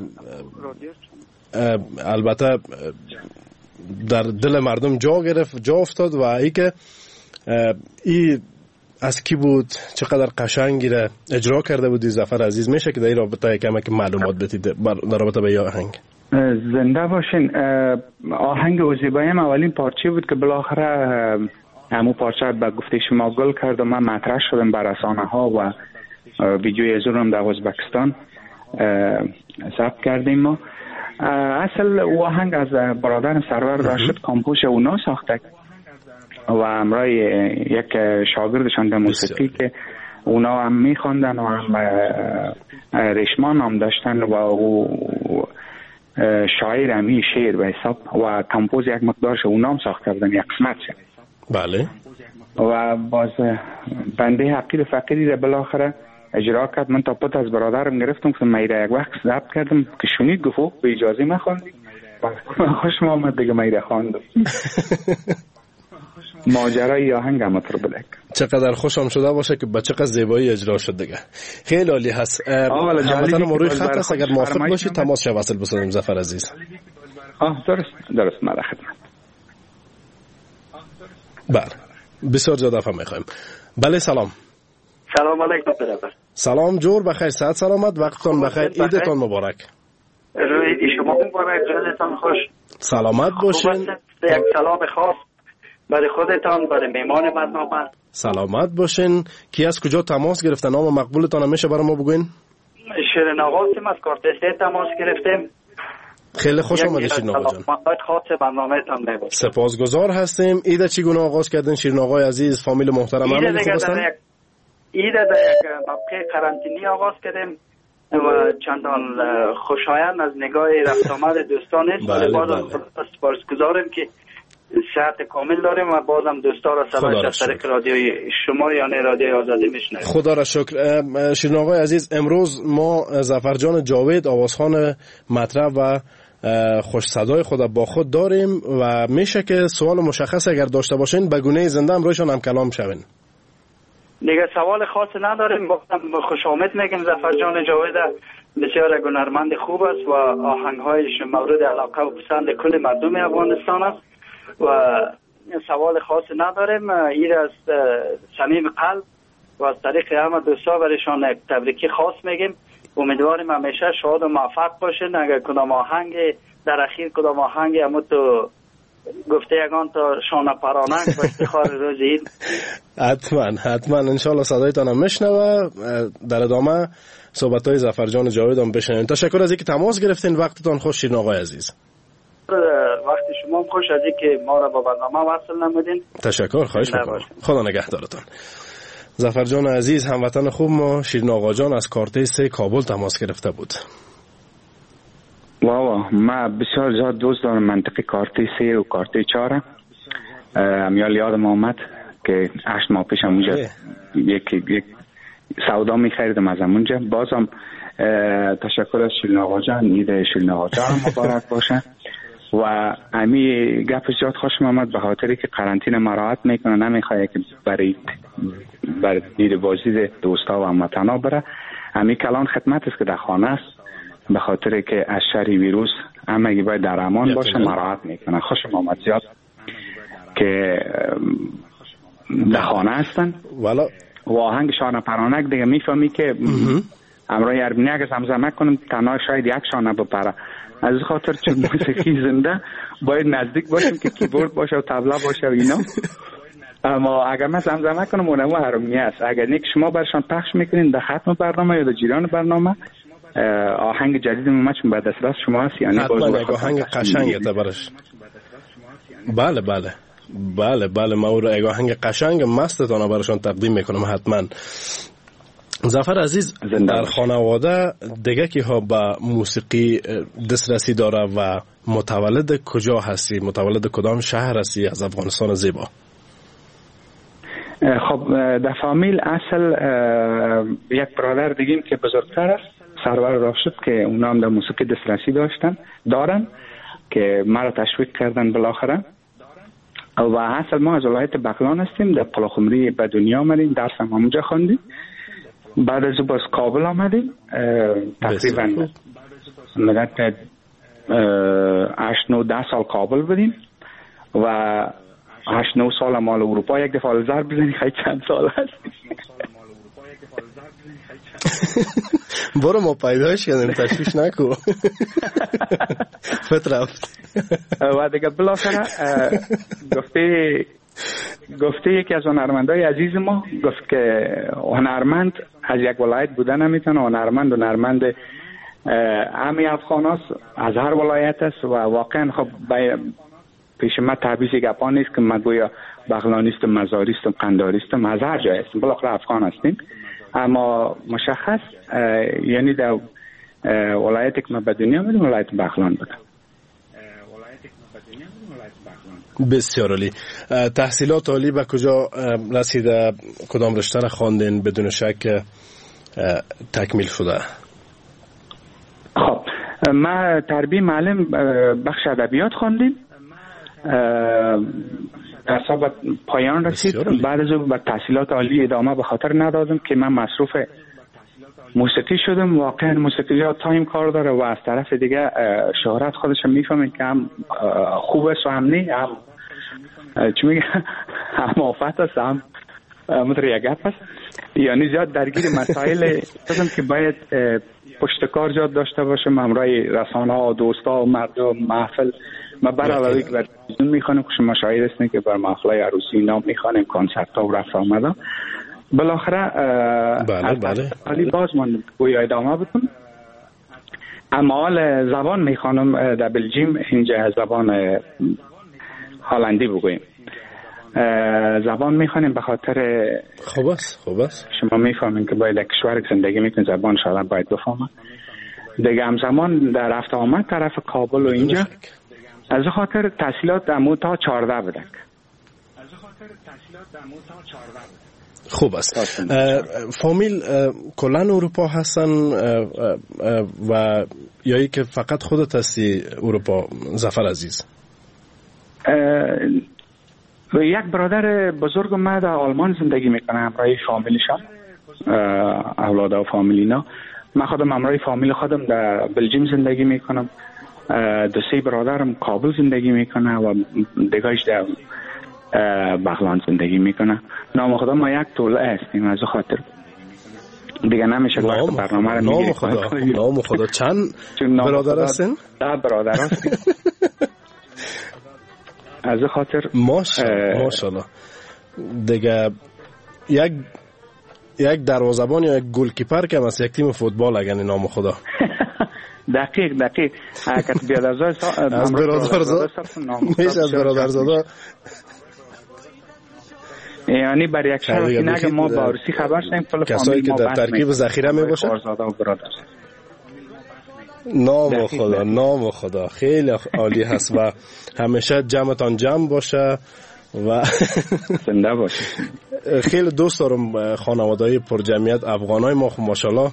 البته در دل مردم جا گرفت، جا افتاد. و ای که ای از کی بود، چقدر قشنگی را اجرا کرده بودی ظفر عزیز؟ میشه که در این رابطه کمک معلومات بدید در رابطه به این آهنگ؟ زنده باشین. آهنگ او زیبایم اولین پارچه بود که بالاخره همون پارچه به گفته شما گل کرد و من مطرح شدم بر رسانه ها و ویدیوی از اونم در ازبکستان ضبط کردیم. ما اصل او آهنگ از برادر سرور راشد کامپوش اونا ساخته و همراه یک شاگردشان در موسیقی که اونا هم میخواندن و هم رشمان هم داشتن و او شاعر همی شعر به حساب و کمپوز یک مقدارش اونا هم ساخته بودن، یک قسمت شد. بله. و باز بنده حقیر فقیری را بالاخره اجرا کرد. من تا پت از برادرم گرفتم که من یک وقت ضبط کردم که شنید گفت به اجازه من خواندی، خوش آمد دیگه من خواندم. ماجرای آهنگ هم بلک چقدر خوشم شده باشه که با چقدر زیبایی اجرا شد دیگه. خیلی عالی هست. هموطن ما روی خط هست، اگر موافق باشی تماس شو وصل بسازیم ظفر عزیز. درست مرا خدمت. بله بسیار زیاد افهم میخوایم. بله سلام. سلام علیکم برادر. سلام جور بخیر، صحت سلامت، وقتتون بخیر، عیدتون مبارک. روی شما مبارک، جلتان خوش، سلامت باشین. یک سلام خاص برای خودتان، برای میمان برنامه. سلامت باشین. کی از کجا تماس گرفتن؟ نام مقبولتان همیشه برای ما بگوین. شیرین آقا از کارتسته تماس گرفتیم. خیلی خوش آمدید شیرین آقا جان. خاص برنامه‌تان میباشم. سپاسگزار هستیم. عید چگونه آغاز کردین شیرین آقای عزیز؟ فامیل محترم همین خوب هستن؟ عید در یک مبقی قرنطینی آغاز کردیم و چندان خوشایند از نگاه رفت آمد دوستان است. بازم سپاسگزارم که صحت کامل داریم و بازم دوستا را سبب از طریق رادیوی شما یعنی رادیوی آزادی میشنویم. خدا را شکر. شیرین آقای عزیز، امروز ما ظفرجان جاوید آوازخوان مطرب و خوش صدای خود با خود داریم و میشه که سوال مشخص اگر داشته باشین به گونه زنده هم رویشان هم کلام شوین. دیگه سوال خاصی نداریم، بازم خوش آمد میگیم. ظفرجان جاوید بسیار هنرمند خوب است و آهنگهایش مورد علاقه و پسند کل مردم افغانستان است و سوال خاصی نداریم. این از صمیم قلب و از طریق همه دوستا برایشان تبریکی خاص میگیم امیدواریم همیشه شاد و موفق باشین. اگر کدام آهنگ در اخیر کدام آهنگ همون تو گفته یگان تا شانه پرانک با افتخار روز عید. حتما انشالله صدایتان هم میشنوه. در ادامه صحبت های ظفرجان جاوید هم بشنویم. تشکر از اینکه تماس گرفتین. وقتتان خوش شیرین آقای عزیز. وقت شما هم خوش از اینکه ما را با برنامه وصل نمودین. تشکر، خواهش میکنم. خدا نگهدارتان. ظفرجان عزیز هموطن خوب ما شیرین آقا جان از کارته 3 کابل تماس گرفته بود. واو، ما بسیار زیاد دوست دارم منطقه کارته 3 و کارته 4. امیال یادم آمد که 8 ماه پیش اونجا یک سودا می‌خریدم از اونجا. بازم تشکر از شیرین آقا جان. عید شیرین آقا جان مبارک باشه. و امی گپ زیاد خوشم آمد به خاطری که قرنطینه مراعات میکنه، نمیخواد که برای دید بازدید دوستا و هموطنا بره. امی کلان خدمت است که در خانه است، به خاطر که از شر ویروس همگی باید در امان باشه، مراعات میکنه. خوشم آمد زیاد که در خانه هستن. و آهنگ شانه پرانک دیگه میفهمی که امرای اربینی اگه زمزمه کنم تنها شاید یک شانه بپره. از خاطر چون موسیقی زنده باید نزدیک باشیم که کیبورد باشه و طبله باشه و اینا. اما اگر من زمزمه کنم اونمو حرامی است. اگر نیک شما برشان پخش میکنین در ختم برنامه یا در جریان برنامه آهنگ جدید ما چون بعد دسترس شما هست، یعنی آهنگ قشنگه برش. بله ما رو آهنگ قشنگ مستتون براشون تقدیم میکنم حتما. ظفر عزیز، در خانواده دیگه که ها به موسیقی دسترسی داره و متولد کجا هستی؟ متولد کدام شهر هستی از افغانستان زیبا؟ خب در فامیل اصل یک برادر دیگیم که بزرگتر است، سرور راشد، که اونا هم در موسیقی دسترسی دارن که ما را تشویق کردن بالاخره. و اصل ما از ولایت بغلان هستیم، در قلاخمری به دنیا آمدیم، درس هم همونجا خواندیم. بعد از باز کابل آمدیم، تقریبا مدت 8-9-10 سال کابل بودیم و 8-9 سال مال اروپا. یک دفعه الزر بزنی خیلی چند سال هست. برو ما پیداش کردیم، تشویش نکو. فترفت و دیگه بالاخره گفته یکی از هنرمندای عزیز ما گفت که هنرمند از یک ولایت بودن نمیتونه. هنرمند همه افغان است، از هر ولایت است. و واقعا خب پیش ما تعبیزی گپا نیست که من گویا بغلانیستم، مزاریستم، قنداریستم، از هر جای هستیم، بالاخره افغان هستیم. اما مشخص یعنی در ولایتی که من به دنیا میدم ولایت بغلان بودم. بسیار عالی. تحصیلات عالی به کجا رسیده؟ کدام رشته را خواندین؟ بدون شک تکمیل شده. خب ما تربیه معلم بخش ادبیات خواندیم، اصلا پایان رسید. بعد از اون به تحصیلات عالی ادامه به خاطر ندادم که من مصروف موسیقی شدم. واقعا موسیقی ها تایم کار داره و از طرف دیگه شهرت خودش میفهمه که هم خوب است و هم نی، هم چی میگه، هم آفت است، هم مدر یک گپ است. یعنی زیاد درگیر مسائل هستم که باید پشتکار زیاد داشته باشم، همراه رسانه ها، دوستا و مردم، محفل. ما برای که بر تلویزیون میخوانیم که شما شاهد هستین که بر محفلای عروسی اینا میخوانیم، کنسرت ها و رفت آمده. بالاخره حالی باز من گویا ادامه بکنم. اما حال زبان میخوانم در بلژیم، اینجا زبان هلندی بگوییم. زبان میخوانیم به خاطر خوب است شما میفهمین که باید در کشور زندگی میکنین، زبان شاید باید بفهمن دیگه. همزمان در رفت آمد طرف کابل و اینجا از خاطر تحصیلات در تا 14 بدک. خوب است. فامیل کلن اروپا هستن و یا ای که فقط خودت هستی اروپا؟ ظفر عزیز، یک برادر بزرگ ما در آلمان زندگی میکنه همراه فامیلشان، اولاد و فامیلینا. من خودم همراه فامیل خودم در بلژیم زندگی میکنم. 2 برادرم کابل زندگی میکنه و دیگهش در بغلان زندگی میکنه. نام خدا ما یک توله هستیم. از خاطر دیگه نمیشه وقت برنامه رو میگیریم. نام خدا چند برادر هستین؟ 10 برادر هستیم. از خاطر ماشاءالله دیگه یک دروازه‌بان یا یک گلکیپر که از یک تیم فوتبال اگر نام خدا. دقیق حرکت بیادرزاده از برادرزاده میشه از برادرزاده یعنی بر یک شرط نگه ما با عروسی خبر شدیم کسایی که در ترکیب ذخیره می باشه. نام خدا خیلی عالی هست و همیشه جمعتان جمع باشه و زنده باشه. خیلی دوست دارم خانواده‌های پرجمعیت افغانای ما. ماشاءالله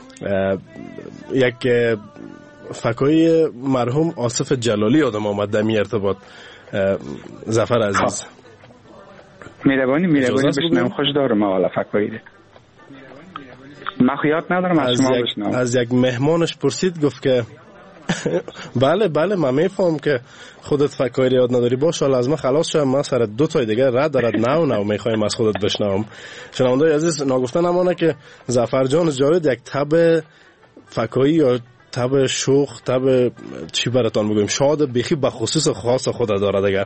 یک فکایی مرحوم آصف جلالی آدم آمد در می ارتباط. ظفر عزیز میربانی بشنم خوش دارم حالا فکایی ده من خیات ندارم از شما بشنم. از یک مهمانش پرسید گفت که بله من میفهم که خودت فکایی یاد نداری باشه حالا از من خلاص شدم من سر 2 تا دیگه رد دارد نو میخوایم از خودت بشنوم. شنوندگان عزیز ناگفته نمانه که ظفر جان جارد یک تب فکایی یا تب شوخ تب چی براتون بگویم شاد بیخی به خصوص خاص خود داره دیگه.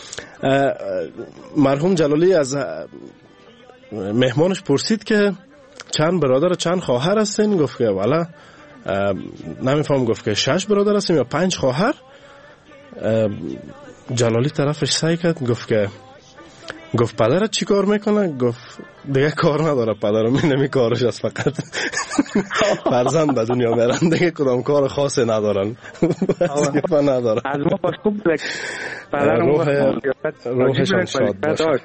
مرحوم جلالی از مهمانش پرسید که چند برادر و چند خواهر هستین؟ گفت که والا نمیفهم. گفت که 6 برادر هستیم یا 5 خواهر. جلالی طرفش سعی کرد گفت پدرت چی کار میکنه؟ گفت دیگه کار نداره پدرم نمی کارش است فقط فرزند به دنیا میرن دیگه کدام کار خاصی ندارن. نداره. از ما پس خوب پدرم روحشان شاد باشه.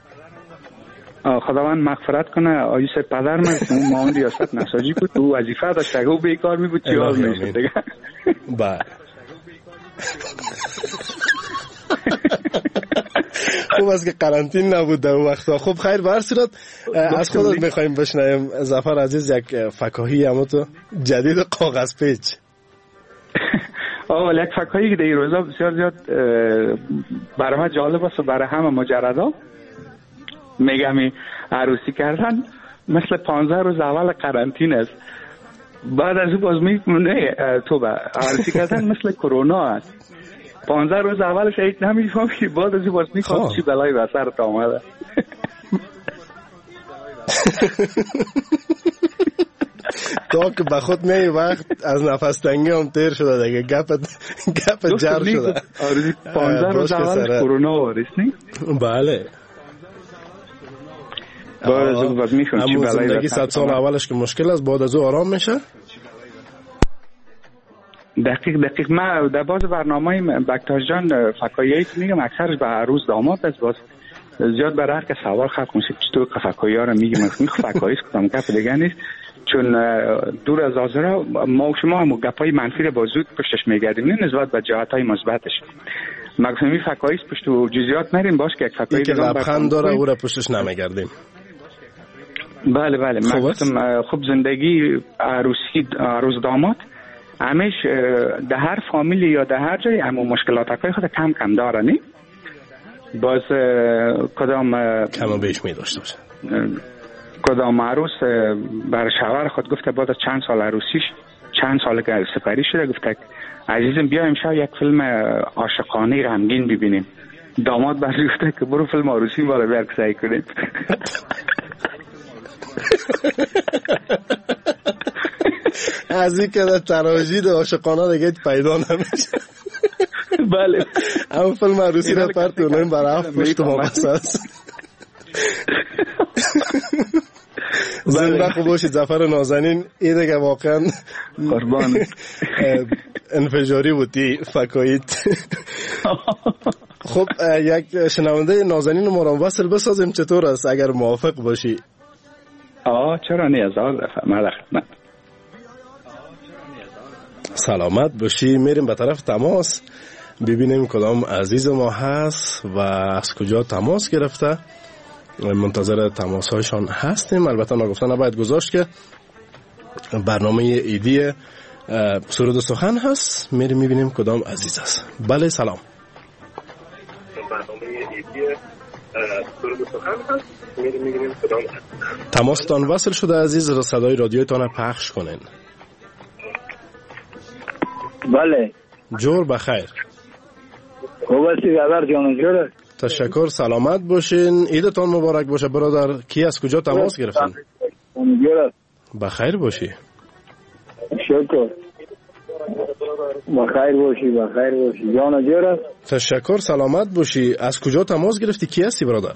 خداوند مغفرت کنه آیوس پدر من اون معاون ریاست نساجی بود او وظیفه داشت اگه او بیکار می بود چی حال میشد دیگه. بله خوب است که قرنطین نبود در اون وقتا. خب خیر به هر صورت از خودت میخوایم بشنویم ظفر عزیز یک فکاهی همو تو جدید کاغذ پیچ. ولی یک فکاهی که در این روزا بسیار زیاد برای ما جالب است و برای همه مجردا میگم عروسی کردن مثل 15 روز اول قرنطین است. بعد از اون باز میمونه تو به عروسی کردن مثل کرونا است. 15 روز اولش هیچ نمیفهمی که بعد از این باز میخواد چی بلایی به سرت آمده. تا که به خود می وقت از نفس تنگی هم تیر شده دیگه گپ جر شده. 15 روز اولش کرونا وارست نی؟ بله همون زندگی 100 سال اولش که مشکل است بعد از او آرام میشه. دقیق من در باز برنامه بکتاش جان فکاییایی که میگم اکثرش به عروس داماد است. باز زیاد برای هر که سوال خلق میشه چطور که فکایی ها رو میگم فکاییست کدام گپ دیگه نیست چون دور از حاضره ما و شما هم گپای منفی رو با زود پشتش میگردیم نسبت به جهت های مثبتش. مقصودی فکاییست پشت و جزئیات نریم باش که یک فکایی که لبخند داره او رو پشتش نمیگردیم. بله من خب زندگی عروس داماد همیش در هر فامیل یا در هر جای همون مشکلات های خود کم داره نی؟ باز کدام کم و بیش می داشته باشه. کدام عروس بر شوهر خود گفته بعد از چند سال عروسیش چند سال که سپری شده گفته عزیزم بیا امشب یک فیلم عاشقانه غمگین ببینیم. داماد بر گفته که برو فیلم عروسی بالا بیار سعی کنیم. از این که در تراژید عاشقانه دیگه پیدا نمیشه. بله اما فیلم عروسی را پرتونیم برای هفت پشت ما بساس. زنده خوب باشید ظفر نازنین. این دیگه واقعا قربان انفجاری بودی فکاییت. خب یک شنونده نازنین ما را وصل بسازیم چطور است اگر موافق باشی؟ چرا نیازال خدمت. سلامت باشی. میریم به طرف تماس ببینیم کدام عزیز ما هست و از کجا تماس گرفته. منتظر تماس هایشان هستیم. البته نگفتن نباید گذاشت که برنامه ایدی سرود سخن هست. میریم میبینیم کدام عزیز است. بله سلام. سرود سخن هست میگیم کدام هست. تماستان وصل شده عزیز، صدای رادیوتان پخش کنین. بله جور بخیر. خوب هستی برادر جان؟ جوره. تشکر، سلامت باشین، عیدتان مبارک باشه برادر. کی از کجا تماس گرفتین؟ جوره. بخیر باشی. شکر. بخیر باشی جان جوره. تشکر، سلامت باشی. از کجا تماس گرفتی؟ کی هستی برادر؟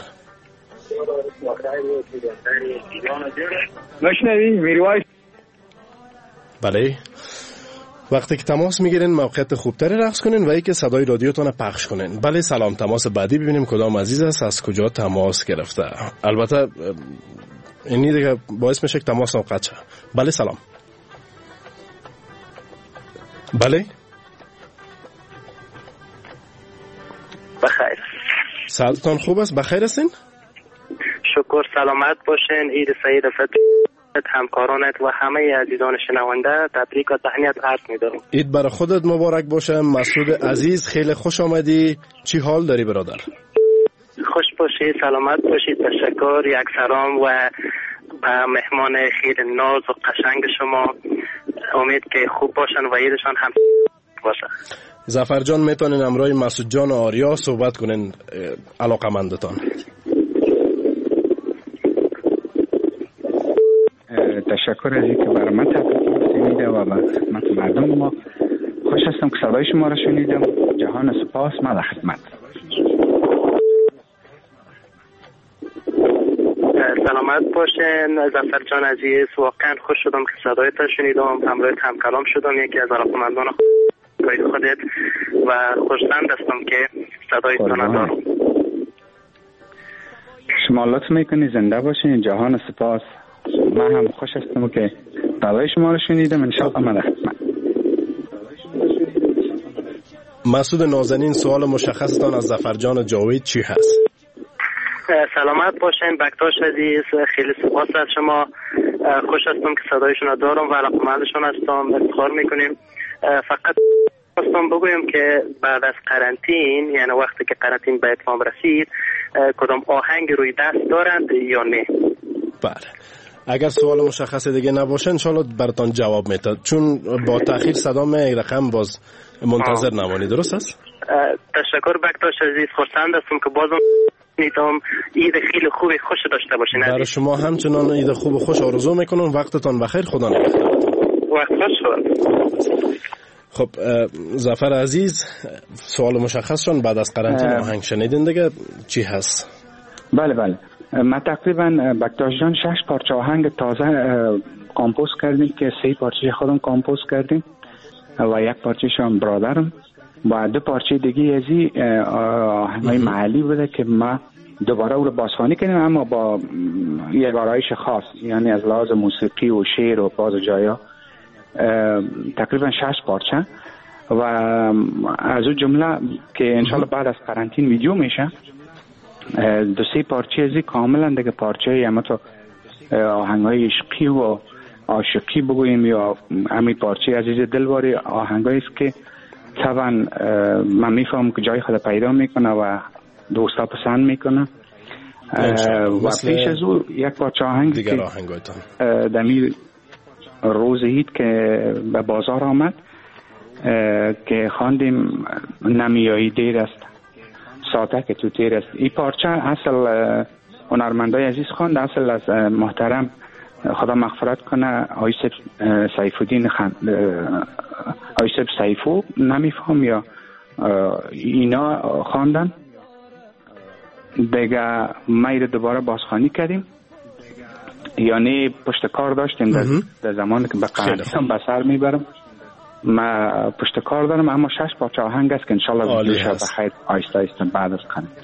مشنوی میروایس. بله، وقتی که تماس میگیرین موقعیت خوبتری رقص کنین و ای که صدای رادیوتون پخش کنین. بله سلام، تماس بعدی ببینیم کدام عزیز است از کجا تماس گرفته. البته اینی دیگه باعث میشه که تماس قطع. بله سلام. بله بخیر. سلامتان خوب است؟ بخیر هستین؟ شکر، سلامت باشین. عید سعید فطر همکارانت و همه عزیزان شنونده تبریک و تهنیت عرض می‌دارم. عید برای خودت مبارک باشه. مسعود عزیز خیلی خوش آمدی. چی حال داری برادر؟ خوش باشی، سلامت باشی. تشکر، یک سلام و به مهمان خیلی ناز و قشنگ شما. امید که خوب باشن و عیدشان هم باشه. ظفر جان میتونین امروی مسعود جان و آریا صحبت کنین علاقمندتان. تشکر از اینکه برای من تبریک میده و به خدمت مردم ما. خوش هستم که صدای شما را شنیدم. جهان سپاس، من در خدمت. سلامت باشین ظفر جان عزیز. واقعا خوش شدم که صدایت شنیدم، همراه هم کلام شدم، یکی از علاقمندان خودت و خوشبخت هستم که صدایتان دارم. شما لطف میکنی، زنده باشین. جهان سپاس. من هم خوش هستم که صدای شما را شنیدم. انشاءالله من در خدمت. مسعود نازنین، سوال مشخصتان از ظفر جان جاوید چی هست؟ سلامت باشین بکتاش عزیز، خیلی سپاس از شما. خوش هستم که صدایشون را دارم و علاقمندشون هستم، افتخار میکنیم. فقط خواستم بگویم که بعد از قرنطین، یعنی وقتی که قرنطین به اتمام رسید، کدام آهنگ روی دست دارند یا نه؟ بله، اگر سوال مشخص دیگه نباشه انشالله براتون جواب میدم، چون با تأخیر صدام رقم باز منتظر نمانی. درست است؟ تشکر بکتاش عزیز، خرسند هستم که بازم میتونم عید خیلی خوبی خوش داشته باشین. برای شما همچنان عید خوب و خوش آرزو میکنم. وقتتان بخیر، خدا نگهدار. وقت خوش شد. خب ظفر عزیز، سوال مشخصشون بعد از قرنطین آهنگ شنیدین دیگه چی هست؟ بله ما تقریبا بکتاش جان 6 پارچه آهنگ تازه کامپوز کردیم که 3 پارچه خودم کامپوز کردیم و 1 پارچه شان برادرم و 2 پارچه دیگه ازی آهنگای محلی بوده که ما دوباره او رو بازخوانی کردیم، اما با یک آرایش خاص، یعنی از لحاظ موسیقی و شعر و باز جایا. تقریبا 6 پارچه و از اون جمله که انشالله بعد از قرنطین ویدیو میشه 2-3 پارچه ازی کاملا دیگه پارچه اما تو آهنگای عشقی و عاشقی بگوییم یا امی پارچه عزیز دلواری آهنگایی است که طبعا من میفهم که جای خود پیدا میکنه و دوستا پسند میکنه. و پیش از او 1 پارچه آهنگ دیگر آهنگایتان دمی روز عید که به بازار آمد که خواندیم نمیایی دیر است ساعته که تو تیر است. این پارچه اصل هنرمندای عزیز خواند، اصل از محترم خدا مغفرت کنه آیسب سیفودین آیسب سیفو نمیفهم یا اینا خواندن دیگه. ما دوباره بازخوانی کردیم، یعنی پشت کار داشتیم در زمانی که به قرنطین به سر میبرم. ما پشت کار دارم، اما 6 پارچه آهنگ است که انشالله ویدیوش بخیر آیسته آیسته بعد از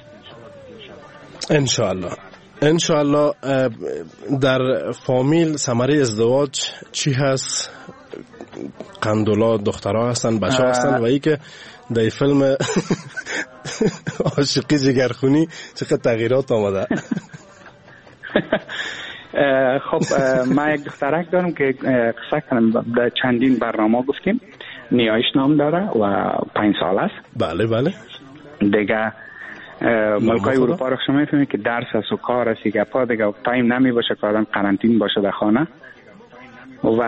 قرنطین انشالله. در فامیل ثمره ازدواج چی هست؟ قندولا دخترها هستن، بچه هستن و ای که در فیلم عاشقی جگرخونی چقدر تغییرات آمده. خب ما یک دخترک دارم که قصه کنم، در چندین برنامه گفتیم. نیایش نام داره و 5 سال است. بله دیگه ملکای اروپا رو شما میفهمید که درس است و کار است که پا دیگه تایم نمی باشه که آدم قرنطین باشه در خانه و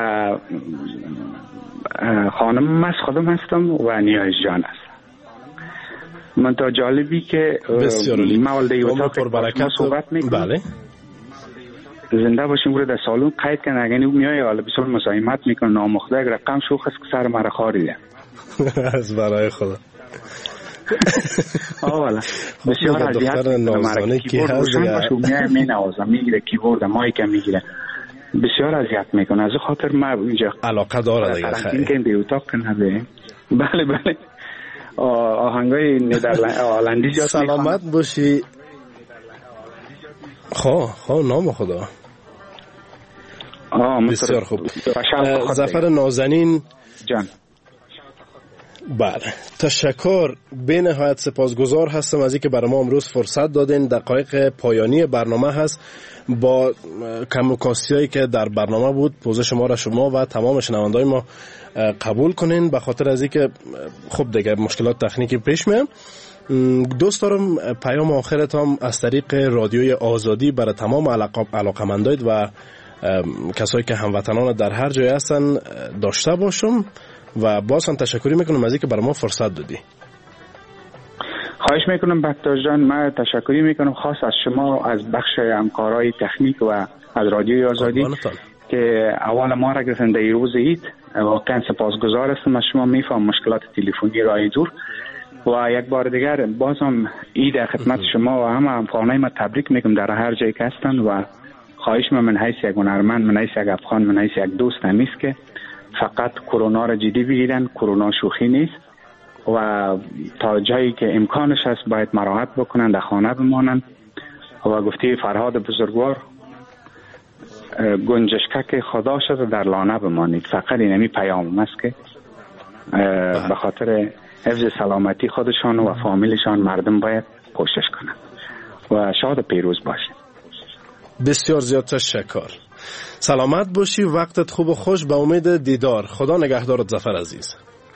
خانم من خودم هستم و نیاز جان است. من تا جالبی که ما والده اتاق صحبت میکنم بله زنده باشیم رو در سالون قید کنه اگه میای حالا بسیار مزاحمت میکنه نامخته اگر رقم شوخ است که سر مرا خاریده از برای خدا والا بسیار اذیت نازانه کی هست می نوازم میگیره کیبورد مایک میگیره بسیار اذیت میکنه از خاطر ما اینجا علاقه داره دیگه خیلی که به اتاق کنه بله بله آهنگای هلندی جات سلامت باشی خواه نام خدا بسیار خوب ظفر نازنین جان بله تشکر به نهایت سپاسگزار هستم از اینکه برای ما امروز فرصت دادین. دقایق پایانی برنامه هست با کم و کاستیایی که در برنامه بود پوزش ما را شما و تمام شنوندای ما قبول کنین به خاطر از اینکه خب دیگه مشکلات تکنیکی پیش میاد. دوست دارم پیام آخرتام از طریق رادیوی آزادی برای تمام علاقمندایت و کسایی که هموطنان در هر جای هستن داشته باشم و باز هم تشکری میکنم از اینکه برای ما فرصت دادی. خواهش میکنم بکتر جان. من تشکری میکنم خاص از شما از بخش همکارای تکنیک و از رادیوی آزادی که اول ما را گرفتن در روز عید. واقعا سپاسگزار هستم از شما. میفهم مشکلات تلفنی راه دور و یک بار دیگر بازم عید خدمت شما و همه همکارای ما تبریک میگم در هر جایی که هستن و خواهش من حیث یک هنرمند من حیث یک افغان من حیث یک دوست نیست که فقط کرونا را جدی بگیرن. کرونا شوخی نیست و تا جایی که امکانش هست باید مراحت بکنن در خانه بمانن و گفته فرهاد بزرگوار گنجشکک خدا شده در لانه بمانید. فقط اینمی پیام است که به خاطر حفظ سلامتی خودشان و فامیلشان مردم باید کوشش کنن و شاد پیروز باشید. بسیار زیاد تشکر. سلامت باشی. وقتت خوب و خوش. به امید دیدار. خدا نگهدارت ظفر عزیز.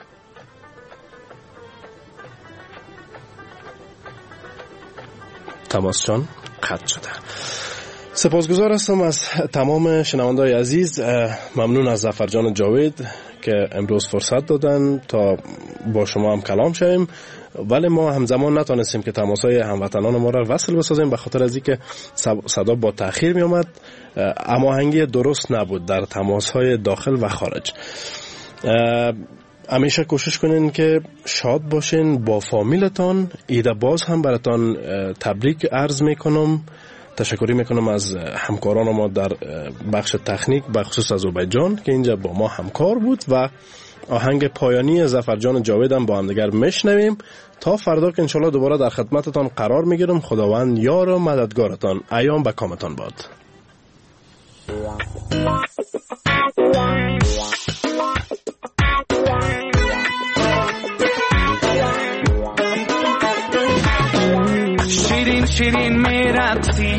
تماسشان قطع شده. سپاسگزار هستم از تمام شنوندای عزیز. ممنون از ظفر جان جاوید که امروز فرصت دادن تا با شما هم کلام شویم، ولی ما همزمان نتونستیم که تماسای هموطنان ما را وصل بسازیم به خاطر از اینکه صدا با تأخیر می اومد. هماهنگی درست نبود در تماسهای داخل و خارج. همیشه کوشش کنین که شاد باشین با فامیلتان. عید باز هم براتان تبریک عرض میکنم. تشکری میکنم از همکاران ما در بخش تکنیک به خصوص آذربایجان که اینجا با ما همکار بود و آهنگ پایانی ظفر جان جاوید هم با هم دیگر میشنویم تا فردا که انشالله دوباره در خدمتتان قرار میگیرم. خداوند یار و مددگارتان ایام به کامتان باد. شیرین شیرین میرقصی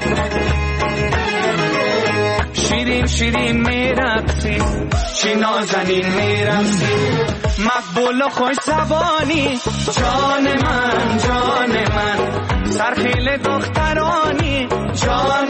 شیرین شیرین میرقصی چی نازنین میرقصی مقبول و خوش زبانی جان من سرخیل دخترانی جان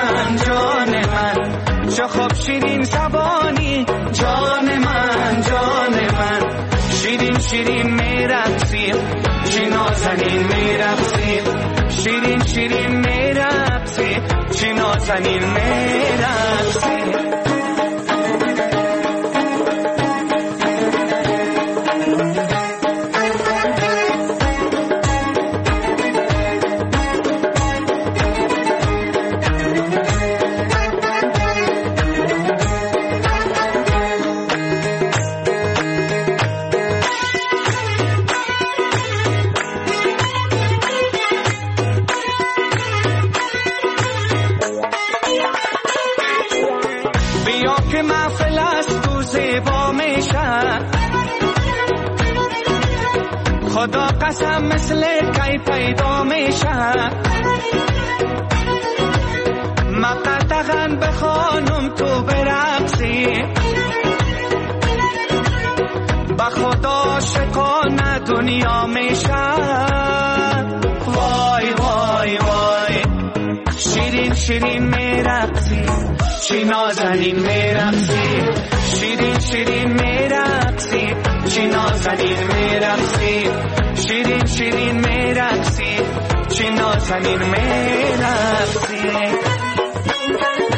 من چه خوب شیرین زبانی جان من شیرین شیرین میرقصی چی نازنین میرقصی شیرین شیرین میرقصی چی نازنین میرقصی خدا قسم مثل کی پیدا میشه مقطعاً به خانم تو برقصی با خدا شکان دنیا میشه وای وای وای شیرین شیرین میرقصی چی نازنین میرقصی شیرین شیرین میرقصی چی نازنین میرقصی شیرین شیرین میرقصی چی نازنین میرقصی